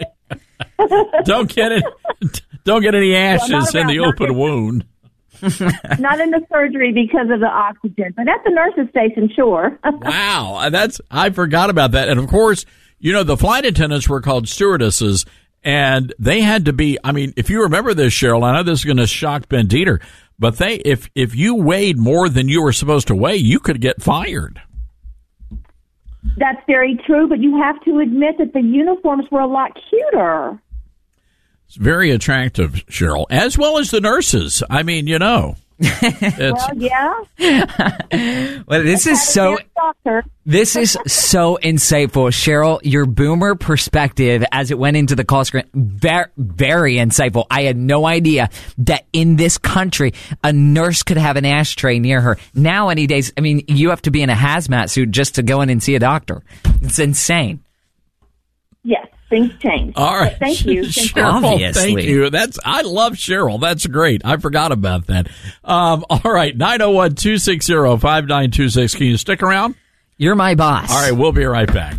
Don't get it. Don't get any ashes well, in the open wound. Not in the surgery because of the oxygen, but at the nurse's station, sure. Wow, that's I forgot about that. And of course, you know, the flight attendants were called stewardesses. And they had to be, I mean, if you remember this, Cheryl, I know this is going to shock Ben Dieter, but they, if, if you weighed more than you were supposed to weigh, you could get fired. That's very true, but you have to admit that the uniforms were a lot cuter. It's very attractive, Cheryl, as well as the nurses. I mean, you know. Well, yeah. Well, this is so. This is so insightful, Cheryl. Your Boomer perspective as it went into the call screen, very, very insightful. I had no idea that in this country a nurse could have an ashtray near her. Now, any days, I mean, you have to be in a hazmat suit just to go in and see a doctor. It's insane. Yes. Things change. All right. But thank you. Thank Cheryl, Obviously. thank you. That's I love Cheryl. That's great. I forgot about that. Um, all right. nine oh one, two six zero, five nine two six. Can you stick around? You're my boss. All right. We'll be right back.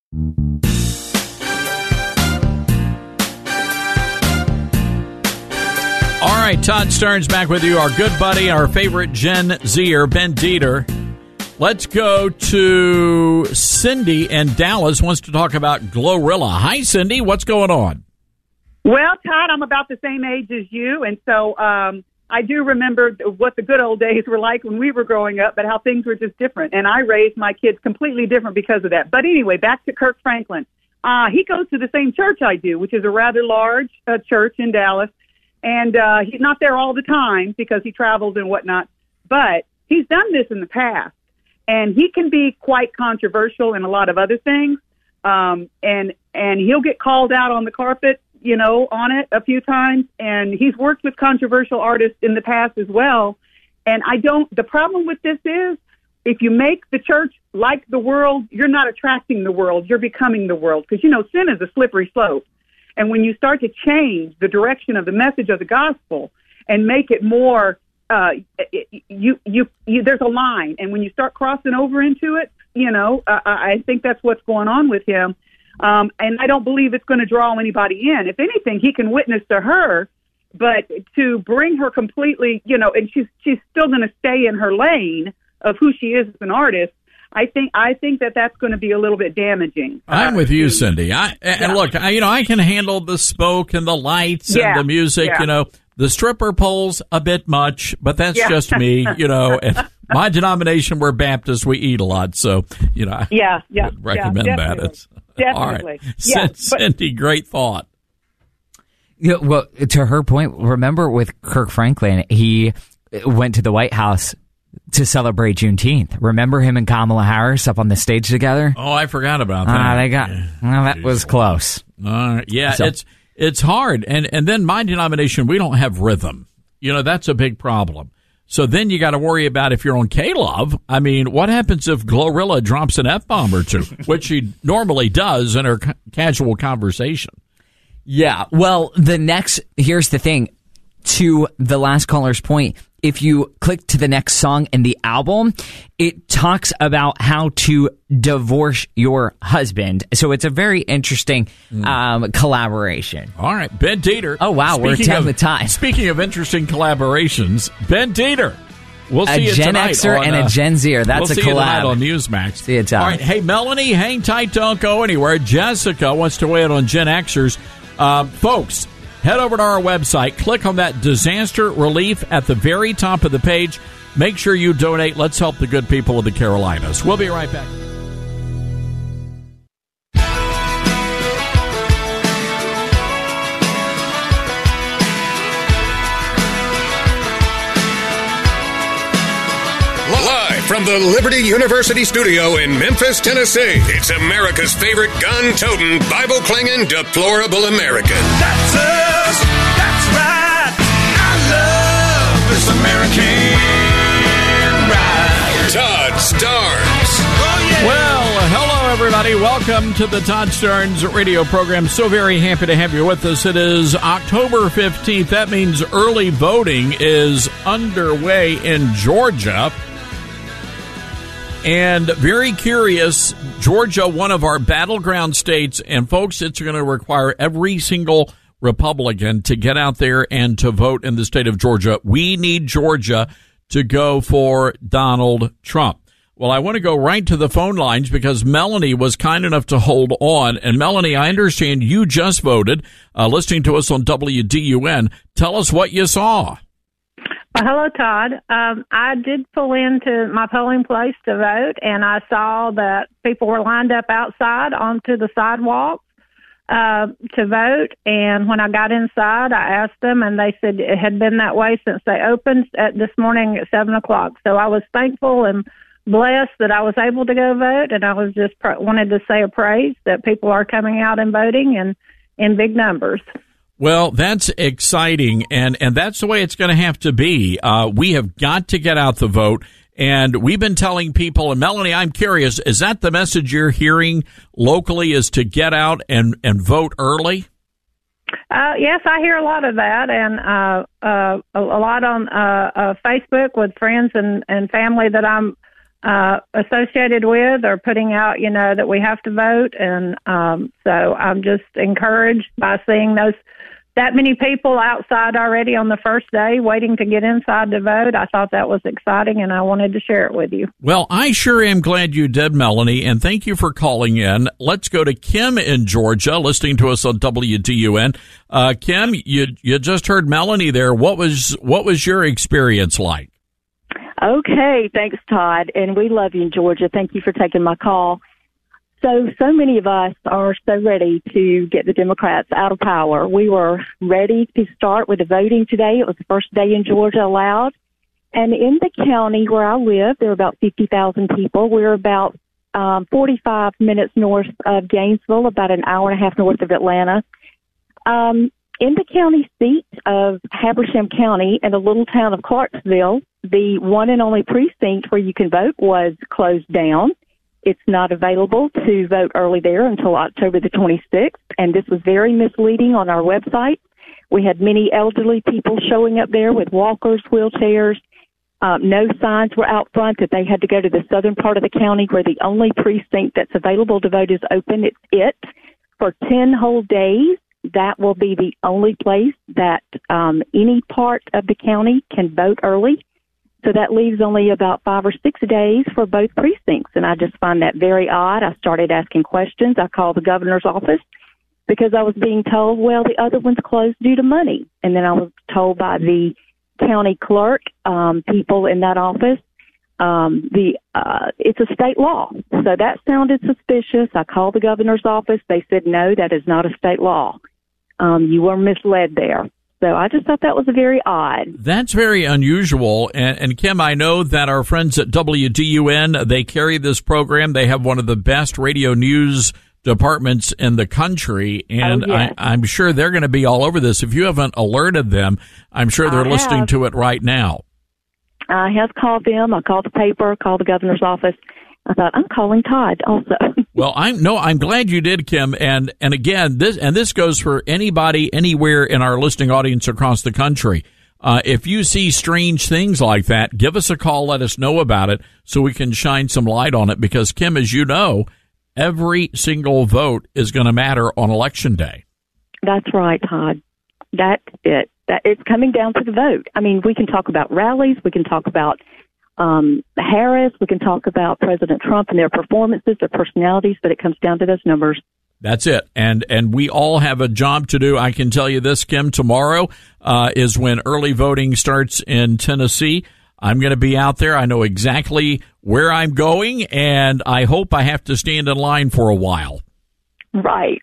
All right. Todd Stern's back with you. Our good buddy, our favorite Gen Zer, Ben Dieter. Let's go to Cindy in Dallas, wants to talk about Glorilla. Hi, Cindy. What's going on? Well, Todd, I'm about the same age as you, and so um, I do remember what the good old days were like when we were growing up, but how things were just different. And I raised my kids completely different because of that. But anyway, back to Kirk Franklin. Uh, he goes to the same church I do, which is a rather large uh, church in Dallas. And uh, he's not there all the time because he travels and whatnot, but he's done this in the past. And he can be quite controversial in a lot of other things. Um, and, and he'll get called out on the carpet, you know, on it a few times. And he's worked with controversial artists in the past as well. And I don't, the problem with this is if you make the church like the world, you're not attracting the world, you're becoming the world. Because, you know, sin is a slippery slope. And when you start to change the direction of the message of the gospel and make it more Uh, you, you, you, there's a line, and when you start crossing over into it, you know, uh, I think that's what's going on with him. Um, and I don't believe it's going to draw anybody in. If anything, he can witness to her, but to bring her completely, you know, and she's she's still going to stay in her lane of who she is as an artist. I think I think that that's going to be a little bit damaging. I'm with you, Cindy. I and yeah. look, I, you know, I can handle the smoke and the lights yeah. and the music, yeah. you know. The stripper pole's a bit much, but that's yeah. just me, you know. And my denomination, we're Baptists, we eat a lot, so you know. I yeah, yeah, would recommend yeah, that. It's definitely. All right. Yeah, Cindy, but, great thought. Yeah, well, to her point, remember with Kirk Franklin, he went to the White House to celebrate Juneteenth. Remember him and Kamala Harris up on the stage together? Oh, I forgot about that. Ah, uh, they got yeah. well, that was close. All right. Yeah, so, it's it's hard, and and then my denomination, we don't have rhythm. You know, that's a big problem. So then you got to worry about if you're on K-Love. I mean, what happens if Glorilla drops an F-bomb or two, which she normally does in her ca- casual conversation? Yeah, well, the next, here's the thing, to the last caller's point, if you click to the next song in the album, it talks about how to divorce your husband. So it's a very interesting mm. um, collaboration. All right, Ben Dieter. Oh, wow, speaking we're telling of, the time. Speaking of interesting collaborations, Ben Dieter. We'll see a you Gen tonight Xer on, and uh, a Gen Zer. That's we'll a see collab. You tonight on Newsmax. See you, Tom. All right, hey, Melanie, hang tight, don't go anywhere. Jessica wants to weigh in on Gen Xers. Uh, folks, head over to our website, click on that disaster relief at the very top of the page. Make sure you donate. Let's help the good people of the Carolinas. We'll be right back. Live from the Liberty University studio in Memphis, Tennessee, it's America's favorite gun-toting, Bible-clinging, deplorable American. That's us. That's right. I love this American ride. Todd Starnes. Oh, yeah. Well, hello, everybody. Welcome to the Todd Starnes radio program. So very happy to have you with us. It is October fifteenth. That means early voting is underway in Georgia. And very curious, Georgia, one of our battleground states. And, folks, it's going to require every single Republican to get out there and to vote in the state of Georgia. We need Georgia to go for Donald Trump. Well, I want to go right to the phone lines because Melanie was kind enough to hold on. And, Melanie, I understand you just voted, uh, listening to us on W D U N. Tell us what you saw. Well, hello, Todd. Um, I did pull into my polling place to vote, and I saw that people were lined up outside onto the sidewalk uh, to vote. And when I got inside, I asked them, and they said it had been that way since they opened at this morning at seven o'clock. So I was thankful and blessed that I was able to go vote, and I was just pr- wanted to say a praise that people are coming out and voting and in big numbers. Well, that's exciting, and, and that's the way it's going to have to be. Uh, we have got to get out the vote, and we've been telling people, and Melanie, I'm curious, is that the message you're hearing locally, is to get out and, and vote early? Uh, yes, I hear a lot of that, and uh, uh, a, a lot on uh, uh, Facebook with friends and, and family that I'm uh, associated with are putting out, you know, that we have to vote, and um, so I'm just encouraged by seeing those that many people outside already on the first day waiting to get inside to vote. I thought that was exciting, and I wanted to share it with you. Well, I sure am glad you did, Melanie, and thank you for calling in. Let's go to Kim in Georgia, listening to us on W D U N. Uh, Kim, you you just heard Melanie there. What was what was your experience like? Okay, thanks, Todd, and we love you in Georgia. Thank you for taking my call. So, so many of us are so ready to get the Democrats out of power. We were ready to start with the voting today. It was the first day in Georgia allowed. And in the county where I live, there are about fifty thousand people. We're about um, forty-five minutes north of Gainesville, about an hour and a half north of Atlanta. Um, in the county seat of Habersham County in the little town of Clarksville, the one and only precinct where you can vote was closed down. It's not available to vote early there until October the twenty-sixth, and this was very misleading on our website. We had many elderly people showing up there with walkers, wheelchairs. Um, no signs were out front that they had to go to the southern part of the county where the only precinct that's available to vote is open. It's it. For ten whole days, that will be the only place that um, any part of the county can vote early. So that leaves only about five or six days for both precincts, and I just find that very odd. I started asking questions. I called the governor's office because I was being told, well, the other one's closed due to money. And then I was told by the county clerk, um, people in that office, um, the uh, it's a state law. So that sounded suspicious. I called the governor's office. They said, no, that is not a state law. Um, you were misled there. So I just thought that was very odd. That's very unusual. And, and Kim, I know that our friends at W D U N, they carry this program. They have one of the best radio news departments in the country, and Oh, yes. I, I'm sure they're going to be all over this. If you haven't alerted them, I'm sure they're I listening have. to it right now. I have called them. I called the paper, called the governor's office. I thought, I'm calling Todd also. Well, I'm no, I'm glad you did, Kim. And and again, this and this goes for anybody anywhere in our listening audience across the country. Uh, if you see strange things like that, give us a call. Let us know about it so we can shine some light on it. Because Kim, as you know, every single vote is going to matter on Election Day. That's right, Todd. That's it. That it's coming down to the vote. I mean, we can talk about rallies. We can talk about um, Harris. We can talk about President Trump and their performances, their personalities, but it comes down to those numbers. That's it. And and we all have a job to do. I can tell you this, Kim, tomorrow uh, is when early voting starts in Tennessee. I'm going to be out there. I know exactly where I'm going, and I hope I have to stand in line for a while. Right.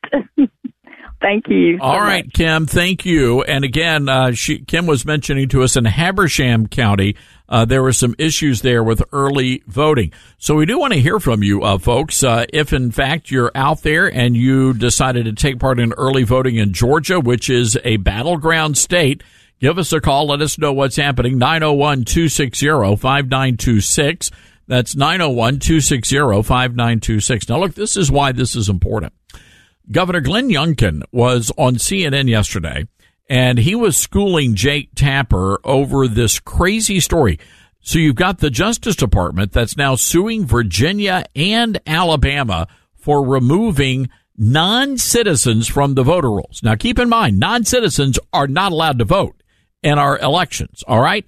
Thank you. All right, Kim, thank you. And again, uh, she, Kim was mentioning to us in Habersham County, uh, there were some issues there with early voting. So we do want to hear from you, uh, folks. Uh, if, in fact, you're out there and you decided to take part in early voting in Georgia, which is a battleground state, give us a call. Let us know what's happening. nine oh one, two six zero, five nine two six. That's nine oh one, two six zero, five nine two six. Now, look, this is why this is important. Governor Glenn Youngkin was on C N N yesterday, and he was schooling Jake Tapper over this crazy story. So you've got the Justice Department that's now suing Virginia and Alabama for removing non-citizens from the voter rolls. Now, keep in mind, non-citizens are not allowed to vote in our elections, all right?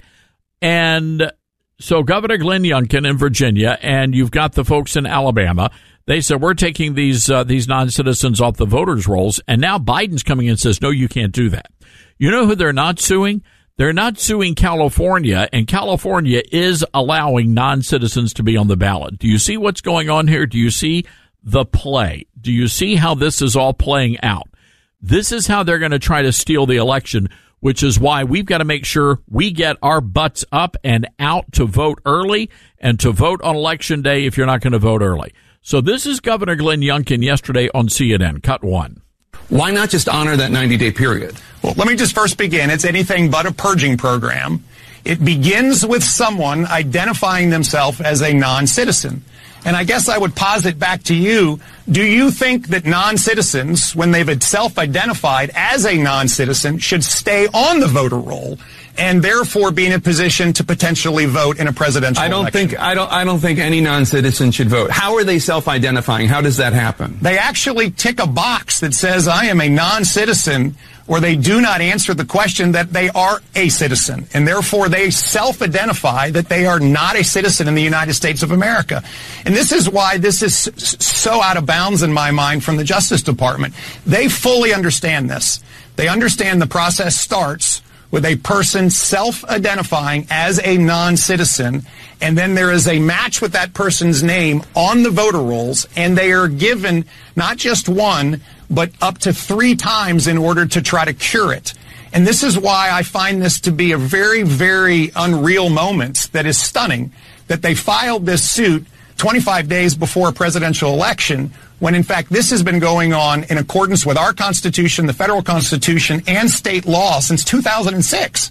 And so Governor Glenn Youngkin in Virginia, and you've got the folks in Alabama. They said, we're taking these uh, these non-citizens off the voters' rolls, and now Biden's coming in and says, no, you can't do that. You know who they're not suing? They're not suing California, and California is allowing non-citizens to be on the ballot. Do you see what's going on here? Do you see the play? Do you see how this is all playing out? This is how they're going to try to steal the election, which is why we've got to make sure we get our butts up and out to vote early and to vote on Election Day if you're not going to vote early. So this is Governor Glenn Youngkin yesterday on C N N. Cut one. Why not just honor that ninety-day period? Well, let me just first begin. It's anything but a purging program. It begins with someone identifying themselves as a non-citizen. And I guess I would posit back to you, do you think that non-citizens, when they've self-identified as a non-citizen, should stay on the voter roll and therefore be in a position to potentially vote in a presidential I don't election? think I don't I don't think any non-citizen should vote. How are they self-identifying? How does that happen? They actually tick a box that says I am a non-citizen, or they do not answer the question that they are a citizen, and therefore they self-identify that they are not a citizen in the United States of America. And this is why this is so out of bounds in my mind from the Justice Department. They fully understand this. They understand the process starts with a person self-identifying as a non-citizen, and then there is a match with that person's name on the voter rolls, and they are given not just one, but up to three times in order to try to cure it. And this is why I find this to be a very, very unreal moment that is stunning, that they filed this suit twenty-five days before a presidential election, when in fact this has been going on in accordance with our Constitution, the federal Constitution, and state law since two thousand six.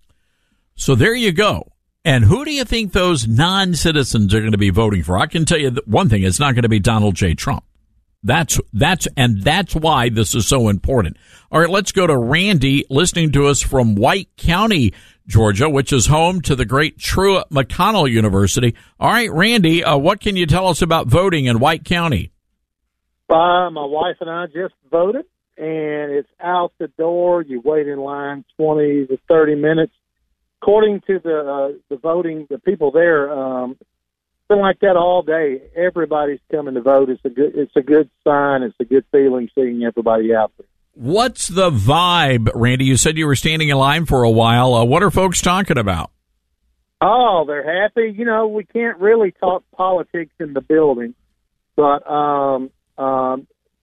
So there you go. And who do you think those non-citizens are going to be voting for? I can tell you that one thing, it's not going to be Donald J. Trump. That's, that's, and that's why this is so important. All right, let's go to Randy listening to us from White County, Georgia, which is home to the great Truett McConnell University. All right, Randy, uh, what can you tell us about voting in White County? Uh, my wife and I just voted, and it's out the door. You wait in line twenty to thirty minutes. According to the uh, the voting, the people there, um, been like that all day. Everybody's coming to vote. It's a good, it's a good sign. It's a good feeling seeing everybody out there. What's the vibe, Randy? You said you were standing in line for a while. Uh, what are folks talking about? Oh, they're happy. You know, we can't really talk politics in the building, but um, um,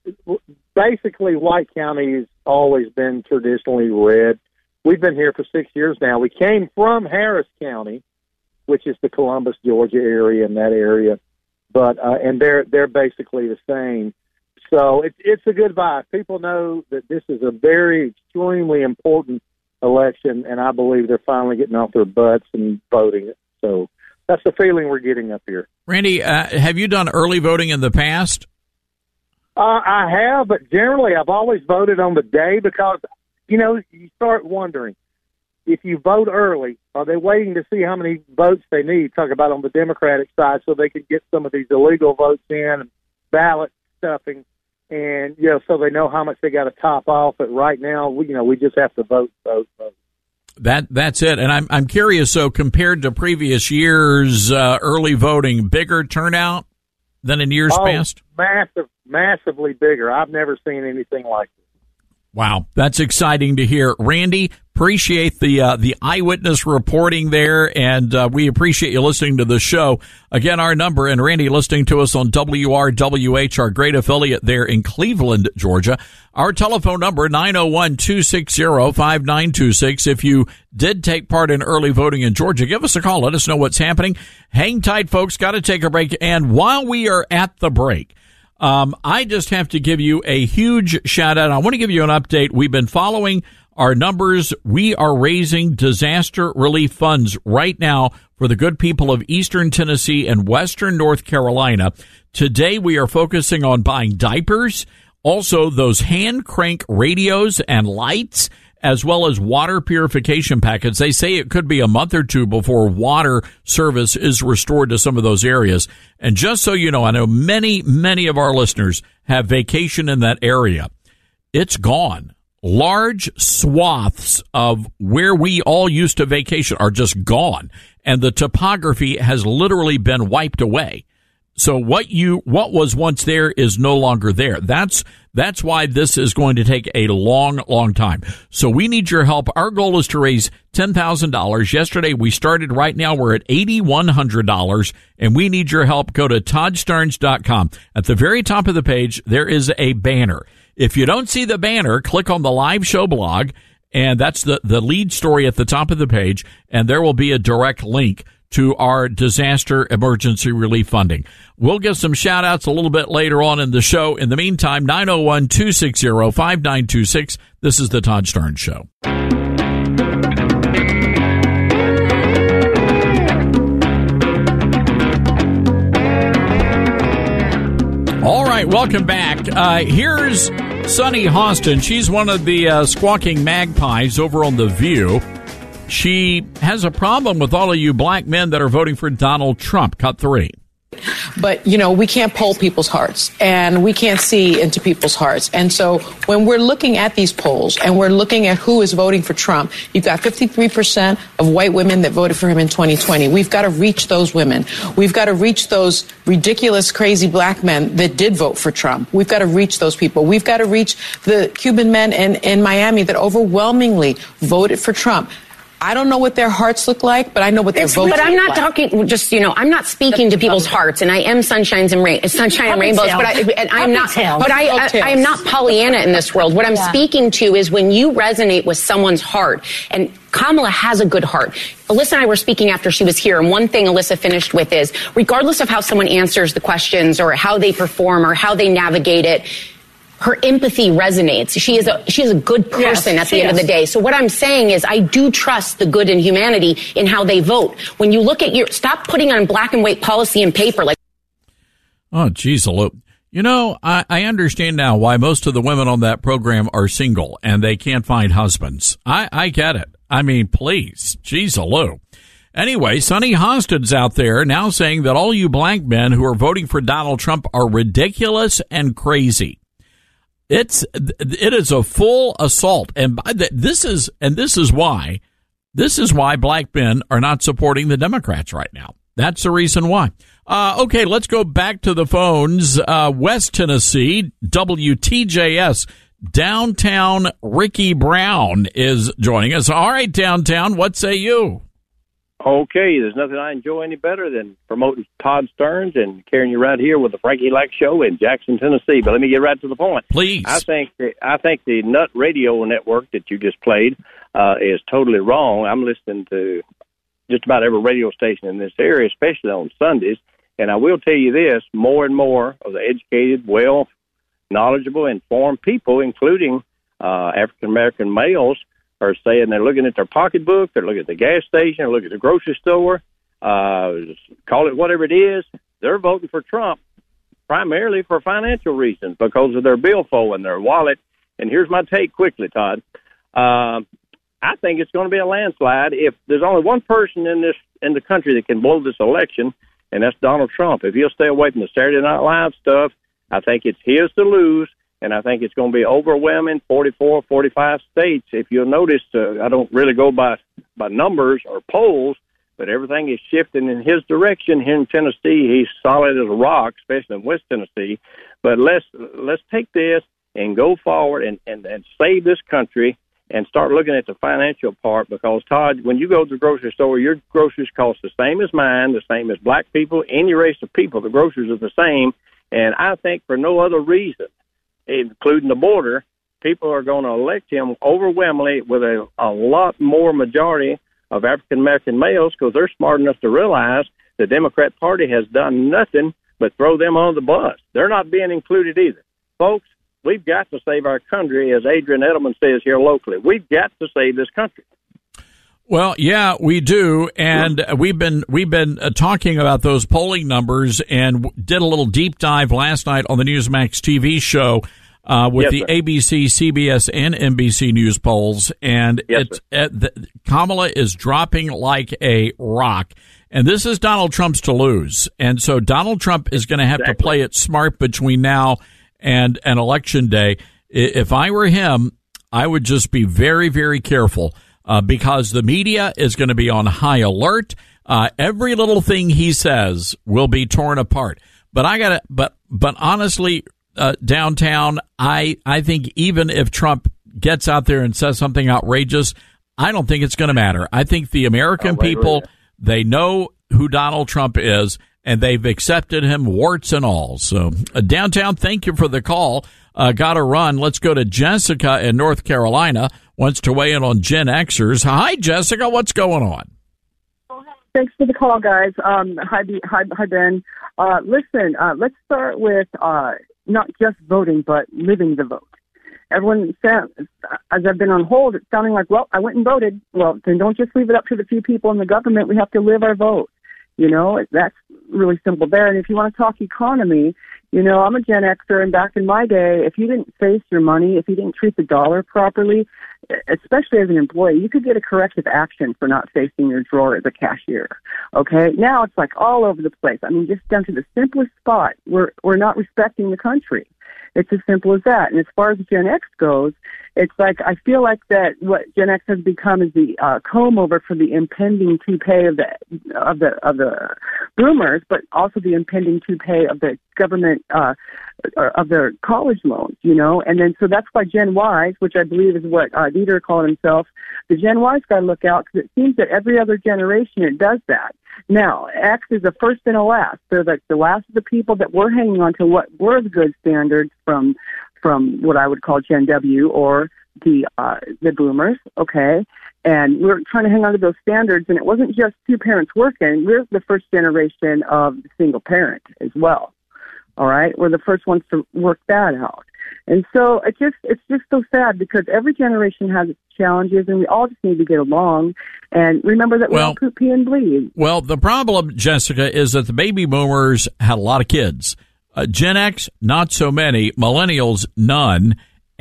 basically, White County has always been traditionally red. We've been here for six years now. We came from Harris County, which is the Columbus, Georgia area, in that area, but uh, and they're they're basically the same. So it's it's a good vibe. People know that this is a very extremely important election, and I believe they're finally getting off their butts and voting it. So that's the feeling we're getting up here. Randy, uh, have you done early voting in the past? Uh, I have, but generally I've always voted on the day because, you know, you start wondering, if you vote early, are they waiting to see how many votes they need, talk about on the Democratic side, so they can get some of these illegal votes in and ballot stuffing, and, you know, so they know how much they got to top off. But right now, we, you know, we just have to vote, vote, vote. That that's it. And I'm I'm curious. So compared to previous years, uh, early voting, bigger turnout than in years oh, past. Massive, massively bigger. I've never seen anything like this. Wow, that's exciting to hear, Randy. Appreciate the uh, the eyewitness reporting there, and uh, we appreciate you listening to the show. Again, our number, and Randy listening to us on W R W H, our great affiliate there in Cleveland, Georgia. Our telephone number, nine oh one, two six zero, five nine two six. If you did take part in early voting in Georgia, give us a call. Let us know what's happening. Hang tight, folks. Got to take a break. And while we are at the break, um, I just have to give you a huge shout out. I want to give you an update. We've been following our numbers. We are raising disaster relief funds right now for the good people of Eastern Tennessee and Western North Carolina. Today, we are focusing on buying diapers, also those hand crank radios and lights, as well as water purification packets. They say it could be a month or two before water service is restored to some of those areas. And just so you know, I know many, many of our listeners have vacation in that area. It's gone. Large swaths of where we all used to vacation are just gone, and the topography has literally been wiped away. So what you what was once there is no longer there. That's that's why this is going to take a long, long time. So we need your help. Our goal is to raise ten thousand dollars. Yesterday we started. Right now we're at eight thousand one hundred dollars, and we need your help. Go to Todd Starnes dot com. At the very top of the page, there is a banner. If you don't see the banner, click on the live show blog, and that's the, the lead story at the top of the page, and there will be a direct link to our disaster emergency relief funding. We'll give some shout-outs a little bit later on in the show. In the meantime, nine oh one, two six zero, five nine two six. This is the Todd Starnes Show. All right, welcome back. Uh, here's Sunny Hostin. She's one of the uh, squawking magpies over on The View. She has a problem with all of you black men that are voting for Donald Trump. Cut three. But, you know, we can't poll people's hearts, and we can't see into people's hearts. And so when we're looking at these polls and we're looking at who is voting for Trump, you've got fifty-three percent of white women that voted for him in twenty twenty. We've got to reach those women. We've got to reach those ridiculous, crazy black men that did vote for Trump. We've got to reach those people. We've got to reach the Cuban men in, in Miami that overwhelmingly voted for Trump. I don't know what their hearts look like, but I know what their it's, votes look like. But I'm not like. talking, just, you know, I'm not speaking to people's hearts, and I am sunshines and rain, sunshine and rainbows, but, I, and I'm not, but I, I, I am not Pollyanna in this world. What I'm yeah. speaking to is when you resonate with someone's heart, and Kamala has a good heart. Alyssa and I were speaking after she was here, and one thing Alyssa finished with is, regardless of how someone answers the questions or how they perform or how they navigate it, her empathy resonates. She is a she is a good person yes, at the end is. of the day. So what I'm saying is I do trust the good in humanity in how they vote. When you look at your, stop putting on black and white policy in paper like. Oh, geez, Alou. You know, I, I understand now why most of the women on that program are single and they can't find husbands. I, I get it. I mean, please, geez, Alou. Anyway, Sunny Hostin's out there now saying that all you black men who are voting for Donald Trump are ridiculous and crazy. It's it is a full assault, and this is and this is why this is why black men are not supporting the Democrats right now. That's the reason why. Uh, okay, let's go back to the phones. Uh, West Tennessee, W T J S, downtown. Ricky Brown is joining us. All right, downtown, what say you? Okay, there's nothing I enjoy any better than promoting Todd Starnes and carrying you right here with the Frankie Lack Show in Jackson, Tennessee. But let me get right to the point. Please. I think the, I think the Nut Radio Network that you just played uh, is totally wrong. I'm listening to just about every radio station in this area, especially on Sundays. And I will tell you this, more and more of the educated, well knowledgeable, informed people, including uh, African-American males, are saying they're looking at their pocketbook, they're looking at the gas station, they're looking at the grocery store, uh, call it whatever it is. They're voting for Trump primarily for financial reasons because of their billfold and their wallet. And here's my take quickly, Todd. Uh, I think it's going to be a landslide. If there's only one person in this in the country that can blow this election, and that's Donald Trump. If he'll stay away from the Saturday Night Live stuff, I think it's his to lose, and I think it's going to be overwhelming, forty-four, forty-five states. If you'll notice, uh, I don't really go by, by numbers or polls, but everything is shifting in his direction. Here in Tennessee, he's solid as a rock, especially in West Tennessee. But let's let's take this and go forward and, and, and save this country and start looking at the financial part, because, Todd, when you go to the grocery store, your groceries cost the same as mine, the same as black people, any race of people. The groceries are the same. And I think for no other reason, including the border, people are going to elect him overwhelmingly with a, a lot more majority of African-American males, because they're smart enough to realize the Democrat Party has done nothing but throw them on the bus. They're not being included either. Folks, we've got to save our country, as Adrian Edelman says here locally. We've got to save this country. Well, yeah, we do, and we've been we've been uh, talking about those polling numbers, and w- did a little deep dive last night on the Newsmax T V show uh, with Yes, the sir. A B C, C B S, and N B C News polls, and Yes, it's uh, the, Kamala is dropping like a rock, and this is Donald Trump's to lose, and so Donald Trump is going to have Exactly. to play it smart between now and an election day. I- If I were him, I would just be very, very careful. Uh, because the media is going to be on high alert. Uh, every little thing he says will be torn apart. But I gotta, but, but honestly, uh, downtown, I, I think even if Trump gets out there and says something outrageous, I don't think it's going to matter. I think the American Oh, right, people, right. they know who Donald Trump is, and they've accepted him, warts and all. So, uh, downtown, thank you for the call. Uh, gotta run. Let's go to Jessica in North Carolina. Wants to weigh in on Gen Xers. Hi, Jessica. What's going on? Thanks for the call, guys. Um, hi, B- hi, hi, Ben. Uh, listen, uh, let's start with uh, not just voting, but living the vote. Everyone, sounds, as I've been on hold, it's sounding like, well, I went and voted. Well, then don't just leave it up to the few people in the government. We have to live our vote. You know, that's really simple there. And if you want to talk economy, you know, I'm a Gen Xer, and back in my day, if you didn't face your money, if you didn't treat the dollar properly, especially as an employee, you could get a corrective action for not facing your drawer as a cashier. Okay? Now it's like all over the place. I mean, just down to the simplest spot. We're, we're not respecting the country. It's as simple as that. And as far as Gen X goes, it's like I feel like that what Gen X has become is the uh, comb over for the impending toupee of the of the of the boomers, but also the impending toupee of the government uh, of their college loans. You know, and then so that's why Gen Ys, which I believe is what uh, Dieter called himself, the Gen Ys got to look out, because it seems that every other generation it does that. Now, X is the first and a last. They're like the last of the people that we're hanging on to what were the good standards from from what I would call Gen W or the uh, the boomers, okay? And we're trying to hang on to those standards, and it wasn't just two parents working. We're the first generation of the single parent as well, all right? We're the first ones to work that out. And so it just it's just so sad, because every generation has its challenges, and we all just need to get along. And remember that we Well- all poop, pee, and bleed. Well, the problem, Jessica, is that the baby boomers had a lot of kids. Uh, Gen X, not so many. Millennials, none.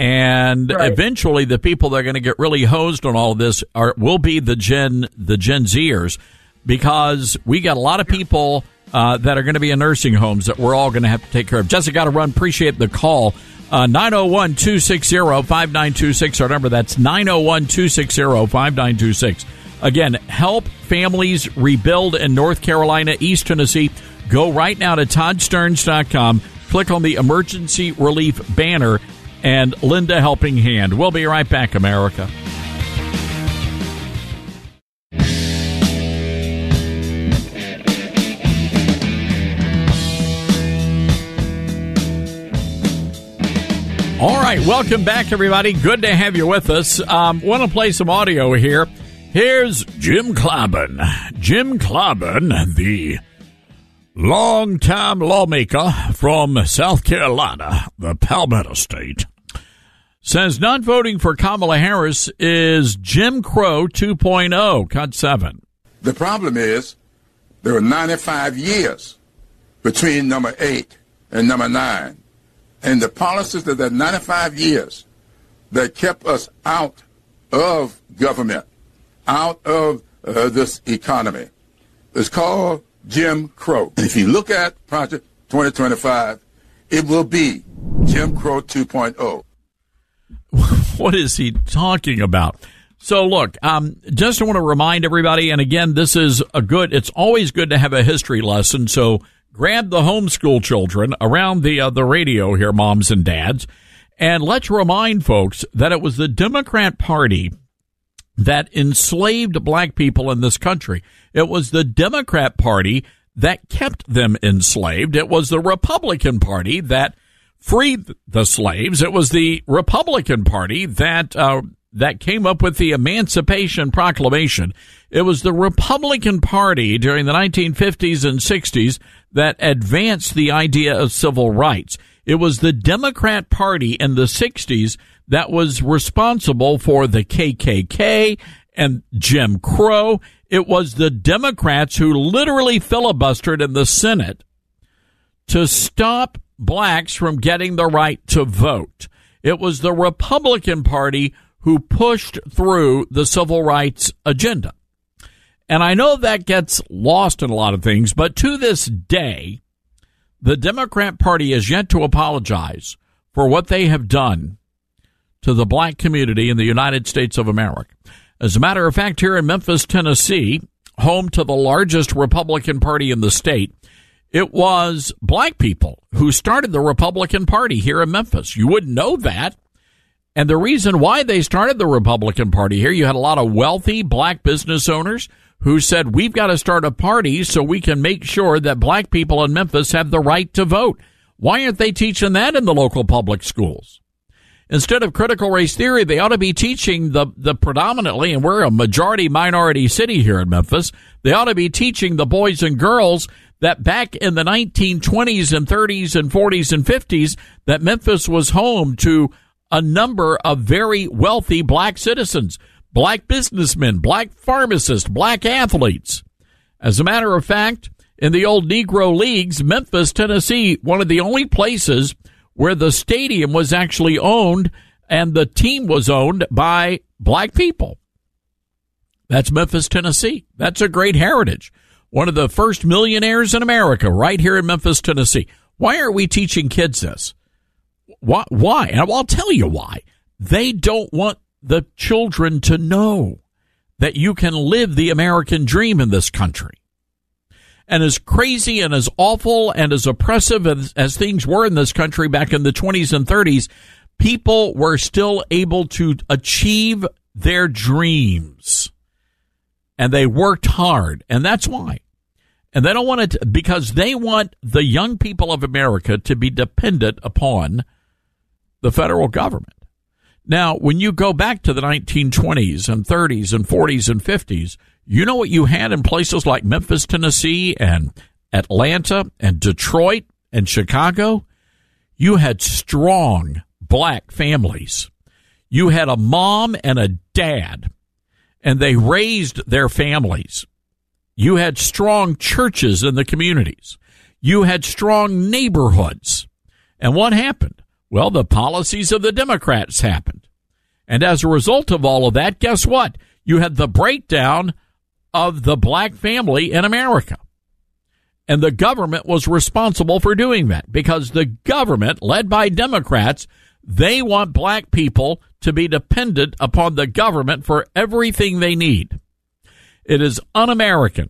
And Right. eventually, the people that are going to get really hosed on all of this are will be the Gen the Gen Zers, because we got a lot of people uh, that are going to be in nursing homes that we're all going to have to take care of. Jessica, got to run. Appreciate the call. Uh, nine oh one, two six zero, five nine two six. Our number, that's nine oh one, two six zero, five nine two six. Again, help families rebuild in North Carolina, East Tennessee. Go right now to Todd Stearns dot com. Click on the emergency relief banner and lend a helping hand. We'll be right back, America. All right, welcome back, everybody. Good to have you with us. Um, want to play some audio here. Here's Jim Clyburn. Jim Clyburn, the Long-time lawmaker from South Carolina, the Palmetto State, says not voting for Kamala Harris is Jim Crow two point oh. Cut seven. The problem is there were ninety-five years between number eight and number nine. And the policies of that ninety-five years that kept us out of government, out of uh, this economy, is called Jim Crow. And if you look at Project twenty twenty-five, it will be Jim Crow two point oh. What is he talking about? So look, um, just want to remind everybody, and again, this is a good, it's always good to have a history lesson, so grab the homeschool children around the, uh, the radio here, moms and dads, and let's remind folks that it was the Democrat Party that enslaved black people in this country. It was the Democrat Party that kept them enslaved. It was the Republican Party that freed the slaves. It was the Republican Party that uh, that came up with the Emancipation Proclamation. It was the Republican Party during the nineteen fifties and sixties that advanced the idea of civil rights. It was the Democrat Party in the sixties that was responsible for the K K K and Jim Crow. It was the Democrats who literally filibustered in the Senate to stop blacks from getting the right to vote. It was the Republican Party who pushed through the civil rights agenda. And I know that gets lost in a lot of things, but to this day, the Democrat Party has yet to apologize for what they have done to the black community in the United States of America. As a matter of fact, here in Memphis, Tennessee, home to the largest Republican Party in the state, it was black people who started the Republican Party here in Memphis. You wouldn't know that. And the reason why they started the Republican Party here, you had a lot of wealthy black business owners who said, we've got to start a party so we can make sure that black people in Memphis have the right to vote. Why aren't they teaching that in the local public schools? Instead of critical race theory, they ought to be teaching the, the predominantly, and we're a majority minority city here in Memphis, they ought to be teaching the boys and girls that back in the nineteen twenties and thirties and forties and fifties, that Memphis was home to a number of very wealthy black citizens, black businessmen, black pharmacists, black athletes. As a matter of fact, in the old Negro leagues, Memphis, Tennessee, one of the only places where the stadium was actually owned and the team was owned by black people. That's Memphis, Tennessee. That's a great heritage. One of the first millionaires in America right here in Memphis, Tennessee. Why aren't we teaching kids this? Why? Why? And I'll tell you why. They don't want the children to know that you can live the American dream in this country. And as crazy and as awful and as oppressive as, as things were in this country back in the twenties and thirties, people were still able to achieve their dreams. And they worked hard. And that's why. And they don't want it because they want the young people of America to be dependent upon the federal government. Now, when you go back to the nineteen twenties and thirties and forties and fifties, you know what you had in places like Memphis, Tennessee, and Atlanta, and Detroit, and Chicago? You had strong black families. You had a mom and a dad, and they raised their families. You had strong churches in the communities. You had strong neighborhoods. And what happened? Well, the policies of the Democrats happened. And as a result of all of that, guess what? You had the breakdown of the black family in America. And the government was responsible for doing that because the government, led by Democrats, they want black people to be dependent upon the government for everything they need. It is un-American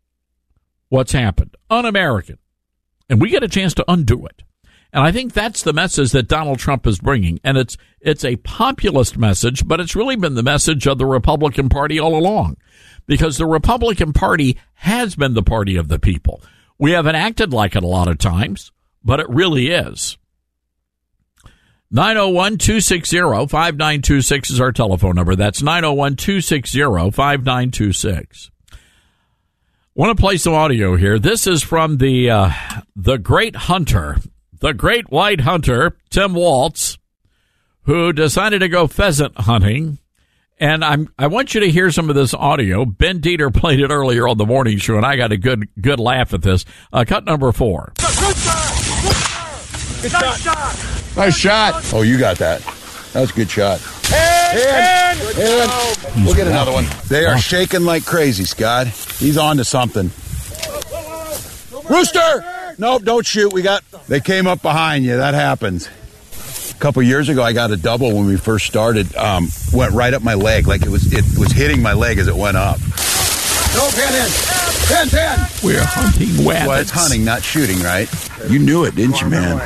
what's happened. Un-American. And we get a chance to undo it. And I think that's the message that Donald Trump is bringing. And it's it's a populist message, but it's really been the message of the Republican Party all along. Because the Republican Party has been the party of the people. We haven't acted like it a lot of times, but it really is. nine oh one, two six zero, five nine two six is our telephone number. That's nine oh one, two six zero, five nine two six. Want to play some audio here. This is from the uh, the great hunter, the great white hunter, Tim Waltz, who decided to go pheasant hunting. And I'm I want you to hear some of this audio. Ben Dieter played it earlier on the morning show, and I got a good good laugh at this. Uh, cut number four. Good shot. Nice shot. Oh, you got that. That was a good shot. And, and, and, and. We'll get another one. They are shaking like crazy, Scott. He's on to something. Rooster! Nope, don't shoot. We got. They came up behind you. That happens. A couple years ago, I got a double when we first started. Um, went right up my leg, like it was. It was hitting my leg as it went up. No, pen in. Pen, pen. We're hunting wabbits. Well, it's hunting, not shooting, right? You knew it, didn't you, man?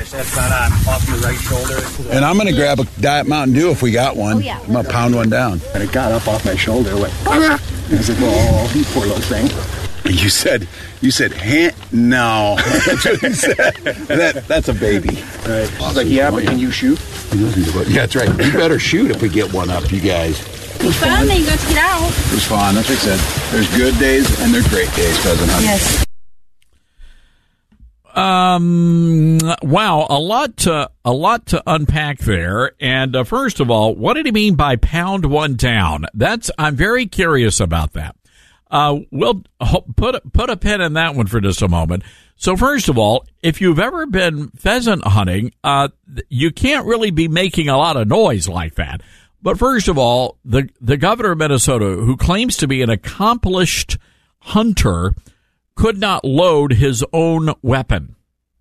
And I'm going to grab a Diet Mountain Dew if we got one. Oh, yeah. I'm going to pound one down. And it got up off my shoulder. Went, and I was like, oh, you poor little thing. You said, you said, hand? No. That's what you said. That, that's a baby. Right. I was like, yeah, but can you shoot? Yeah, that's right. You better shoot if we get one up, you guys. It was fun, then you got to get out. It was fun. That's what I said. There's good days and there's great days, pheasant hunting. Yes. Um. Wow, a lot to a lot to unpack there. And uh, first of all, what did he mean by pound one down? That's I'm very curious about that. Uh, we'll put put a pin in that one for just a moment. So first of all, if you've ever been pheasant hunting, uh, you can't really be making a lot of noise like that. But first of all, the the governor of Minnesota, who claims to be an accomplished hunter, could not load his own weapon.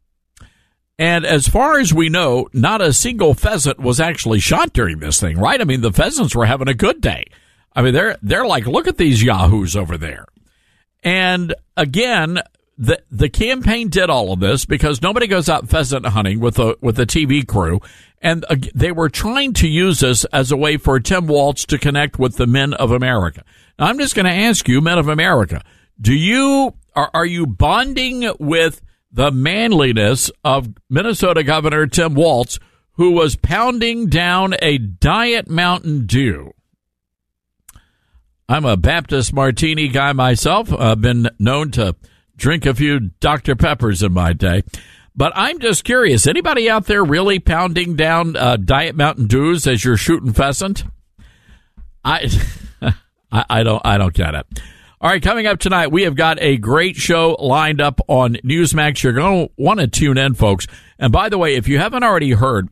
And as far as we know, not a single pheasant was actually shot during this thing, right? I mean, the pheasants were having a good day. I mean, they're they're like, look at these yahoos over there. And again, the the campaign did all of this because nobody goes out pheasant hunting with a with a T V crew, and uh, they were trying to use this as a way for Tim Waltz to connect with the men of America. Now, I'm just going to ask you, men of America, do you are are you bonding with the manliness of Minnesota Governor Tim Waltz, who was pounding down a Diet Mountain Dew? I'm a Baptist martini guy myself. I've been known to drink a few Doctor Peppers in my day. But I'm just curious, anybody out there really pounding down uh, Diet Mountain Dews as you're shooting pheasant? I, I I don't I don't get it. All right, coming up tonight, we have got a great show lined up on Newsmax. You're going to want to tune in, folks. And by the way, if you haven't already heard,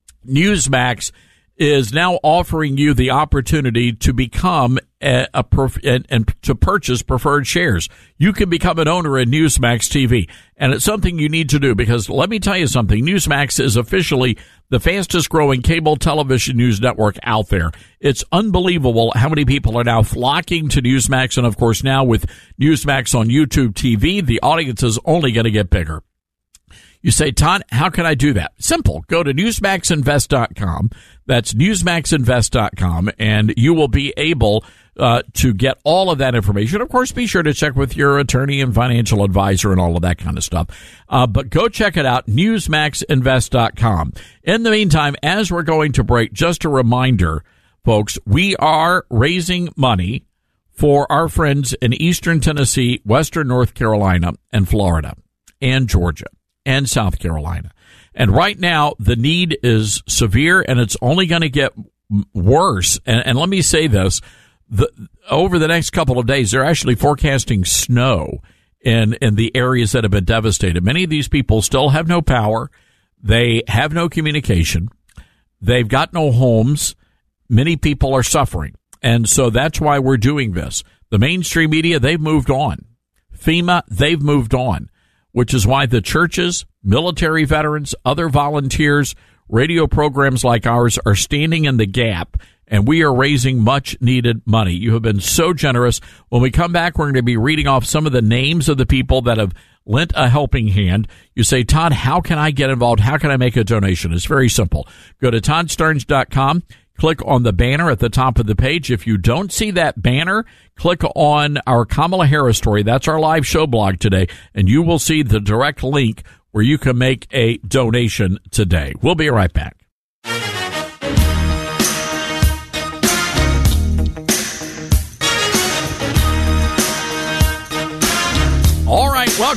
Newsmax is now offering you the opportunity to become a, a pref- and, and to purchase preferred shares. You can become an owner in Newsmax T V, and it's something you need to do because let me tell you something. Newsmax is officially the fastest growing cable television news network out there. It's unbelievable how many people are now flocking to Newsmax, and of course now with Newsmax on YouTube T V, the audience is only going to get bigger. You say, Todd, how can I do that? Simple. Go to newsmax invest dot com. That's newsmax invest dot com, and you will be able uh, to get all of that information. Of course, be sure to check with your attorney and financial advisor and all of that kind of stuff. Uh, but go check it out, newsmax invest dot com. In the meantime, as we're going to break, just a reminder, folks, we are raising money for our friends in Eastern Tennessee, Western North Carolina, and Florida, and Georgia, and South Carolina. And right now, the need is severe, and it's only going to get worse. And, and let me say this. The, over the next couple of days, they're actually forecasting snow in, in the areas that have been devastated. Many of these people still have no power. They have no communication. They've got no homes. Many people are suffering. And so that's why we're doing this. The mainstream media, they've moved on. FEMA, they've moved on, which is why the churches, military veterans, other volunteers, radio programs like ours are standing in the gap, and we are raising much-needed money. You have been so generous. When we come back, we're going to be reading off some of the names of the people that have lent a helping hand. You say, Todd, how can I get involved? How can I make a donation? It's very simple. Go to todd starnes dot com. Click on the banner at the top of the page. If you don't see that banner, click on our Kamala Harris story. That's our live show blog today, and you will see the direct link where you can make a donation today. We'll be right back.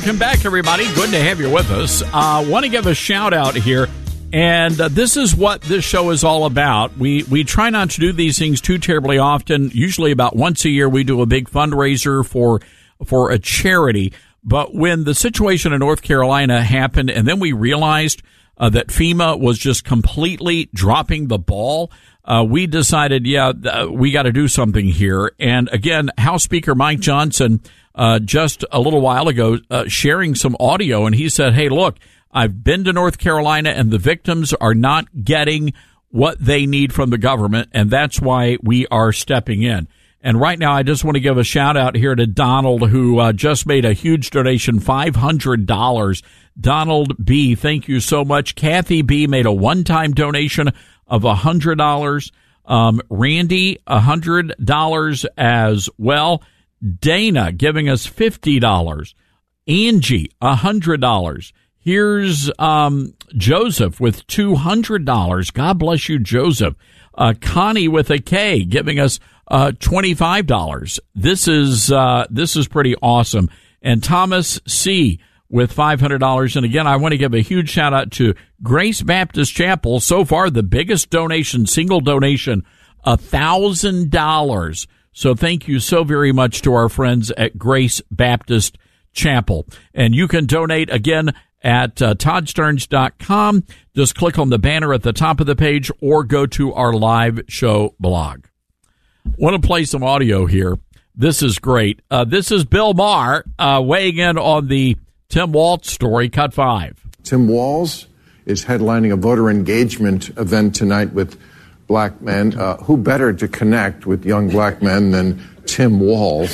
Welcome back, everybody. Good to have you with us. I uh, want to give a shout out here, and uh, this is what this show is all about. We we try not to do these things too terribly often. Usually, about once a year, we do a big fundraiser for for a charity. But when the situation in North Carolina happened, and then we realized uh, that FEMA was just completely dropping the ball, uh, we decided, yeah, th- we got to do something here. And again, House Speaker Mike Johnson, uh, just a little while ago, uh, sharing some audio, and he said, hey, look, I've been to North Carolina, and the victims are not getting what they need from the government, and that's why we are stepping in. And right now, I just want to give a shout out here to Donald, who uh, just made a huge donation, five hundred dollars. Donald B., thank you so much. Kathy B. made a one-time donation of one hundred dollars. Um, Randy, one hundred dollars as well. Dana giving us fifty dollars. Angie, one hundred dollars. Here's um, Joseph with two hundred dollars. God bless you, Joseph. Uh, Connie with a K giving us uh, twenty-five dollars. This is uh, this is pretty awesome. And Thomas C. with five hundred dollars. And again, I want to give a huge shout out to Grace Baptist Chapel. So far, the biggest donation, single donation, one thousand dollars. So thank you so very much to our friends at Grace Baptist Chapel. And you can donate again at uh, todd stearns dot com. Just click on the banner at the top of the page or go to our live show blog. Want to play some audio here. This is great. Uh, this is Bill Maher uh, weighing in on the Tim Walz story, cut five. Tim Walz is headlining a voter engagement event tonight with black men. Uh, who better to connect with young black men than Tim Walz?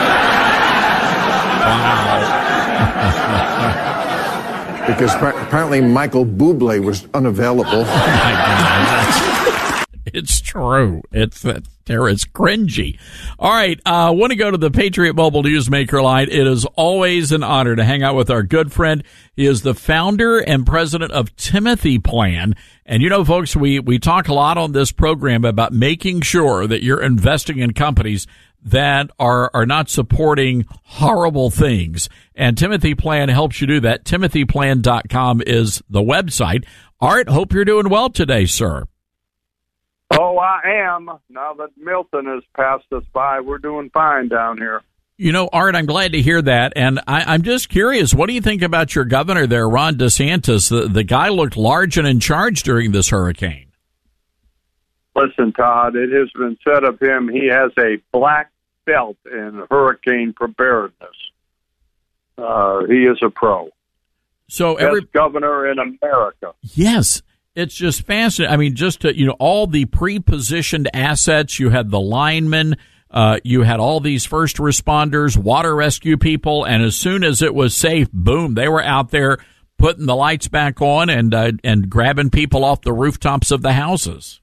Because apparently Michael Bublé was unavailable. It's true. It's that there is cringy. All right. I uh, want to go to the Patriot Mobile Newsmaker line. It is always an honor to hang out with our good friend. He is the founder and president of Timothy Plan. And, you know, folks, we, we talk a lot on this program about making sure that you're investing in companies that are, are not supporting horrible things. And Timothy Plan helps you do that. timothy plan dot com is the website. Art, hope you're doing well today, sir. Oh, I am. Now that Milton has passed us by, we're doing fine down here. You know, Art, I'm glad to hear that. And I, I'm just curious, what do you think about your governor there, Ron DeSantis? The, the guy looked large and in charge during this hurricane. Listen, Todd, it has been said of him, he has a black belt in hurricane preparedness. Uh, he is a pro. So every Best governor in America. Yes. It's just fascinating. I mean, just to, you know, all the pre-positioned assets. You had the linemen. Uh, you had all these first responders, water rescue people. And as soon as it was safe, boom, they were out there putting the lights back on and uh, and grabbing people off the rooftops of the houses.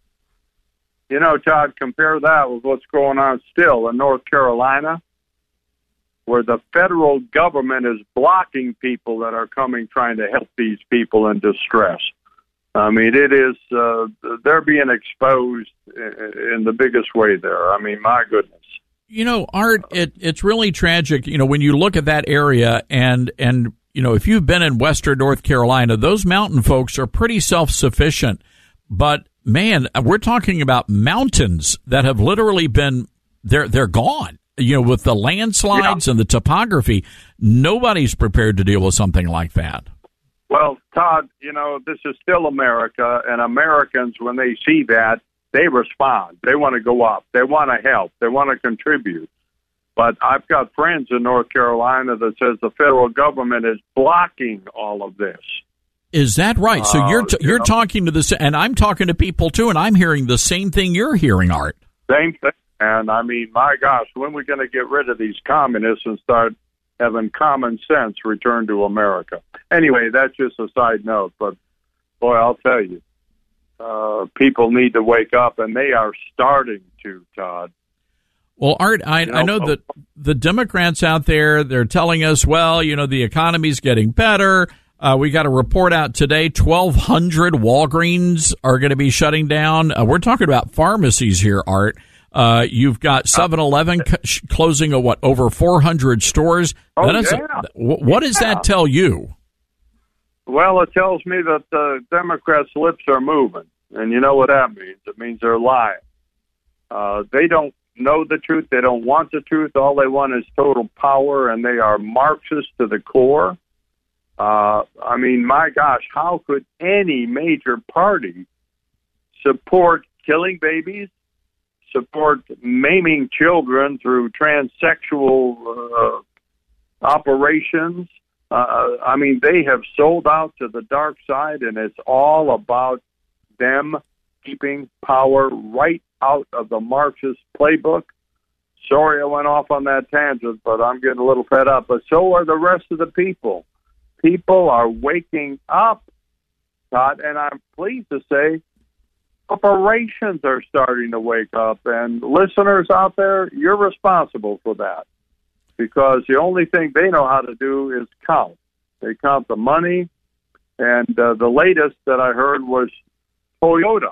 You know, Todd, compare that with what's going on still in North Carolina, where the federal government is blocking people that are coming trying to help these people in distress. I mean, it is, uh, they're being exposed in the biggest way there. I mean, my goodness. You know, Art, it, it's really tragic, you know, when you look at that area and, and, you know, if you've been in Western North Carolina, those mountain folks are pretty self-sufficient. But, man, we're talking about mountains that have literally been, they're, they're gone. You know, with the landslides yeah. and the topography, nobody's prepared to deal with something like that. Well, Todd, you know, this is still America, and Americans, when they see that, they respond. They want to go up. They want to help. They want to contribute. But I've got friends in North Carolina that says the federal government is blocking all of this. Is that right? So you're t- uh, you you're know, talking to this, and I'm talking to people too, and I'm hearing the same thing you're hearing, Art. Same thing. And I mean, my gosh, when are we going to get rid of these communists and start having common sense return to America? Anyway, that's just a side note. But, boy, I'll tell you, uh, people need to wake up, and they are starting to, Todd. Well, Art, I, you know, I know that the Democrats out there, they're telling us, well, you know, the economy's getting better. Uh, we got a report out today, twelve hundred Walgreens are going to be shutting down. Uh, we're talking about pharmacies here, Art. Uh, you've got seven eleven c- closing a, what, over four hundred stores. Oh, that is yeah. a, what does Yeah. that tell you? Well, it tells me that the Democrats' lips are moving. And you know what that means? It means they're lying. Uh, they don't know the truth. They don't want the truth. All they want is total power, and they are Marxist to the core. Uh, I mean, my gosh, how could any major party support killing babies, support maiming children through transsexual uh, operations? Uh, I mean, they have sold out to the dark side, and it's all about them keeping power right out of the Marxist playbook. Sorry I went off on that tangent, but I'm getting a little fed up. But so are the rest of the people. People are waking up, Todd, and I'm pleased to say corporations are starting to wake up. And listeners out there, you're responsible for that, because the only thing they know how to do is count. They count the money, and uh, the latest that I heard was Toyota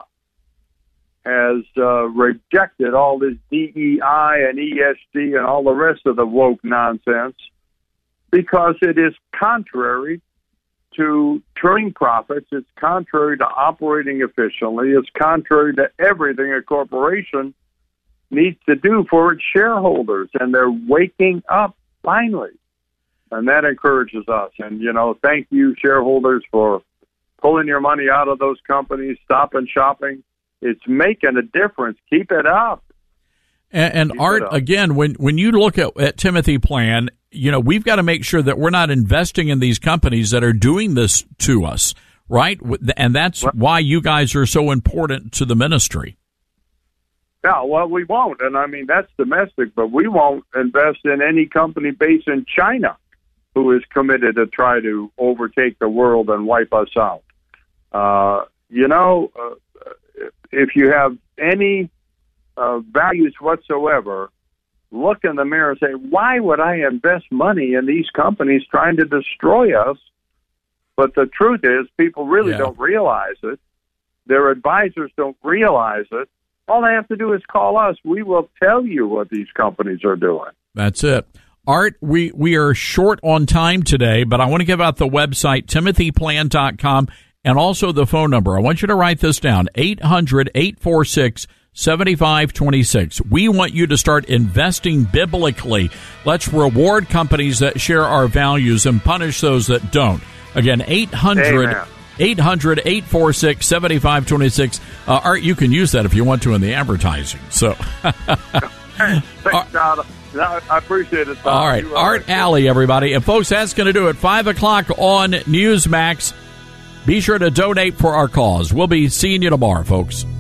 has uh, rejected all this D E I and E S G and all the rest of the woke nonsense because it is contrary to turning profits. It's contrary to operating efficiently. It's contrary to everything a corporation needs to do for its shareholders, and they're waking up finally, and that encourages us. And, you know, thank you, shareholders, for pulling your money out of those companies, stopping shopping. It's making a difference. Keep it up. And, and Art, again, when, when you look at, at Timothy Plan, you know, we've got to make sure that we're not investing in these companies that are doing this to us, right? And that's why you guys are so important to the ministry. Yeah, well, we won't. And, I mean, that's domestic, but we won't invest in any company based in China who is committed to try to overtake the world and wipe us out. Uh, you know, uh, if you have any uh, values whatsoever, look in the mirror and say, why would I invest money in these companies trying to destroy us? But the truth is, people really yeah. don't realize it. Their advisors don't realize it. All they have to do is call us. We will tell you what these companies are doing. That's it. Art, we, we are short on time today, but I want to give out the website, timothy plan dot com, and also the phone number. I want you to write this down, eight hundred, eight four six, seven five two six. We want you to start investing biblically. Let's reward companies that share our values and punish those that don't. Again, eight hundred, eight hundred, eight four six, seven five two six. Uh, Art, you can use that if you want to in the advertising. So, Thanks, Todd. I appreciate it, Todd. All right, Art Alley, everybody. And, folks, that's going to do it. five o'clock on Newsmax. Be sure to donate for our cause. We'll be seeing you tomorrow, folks.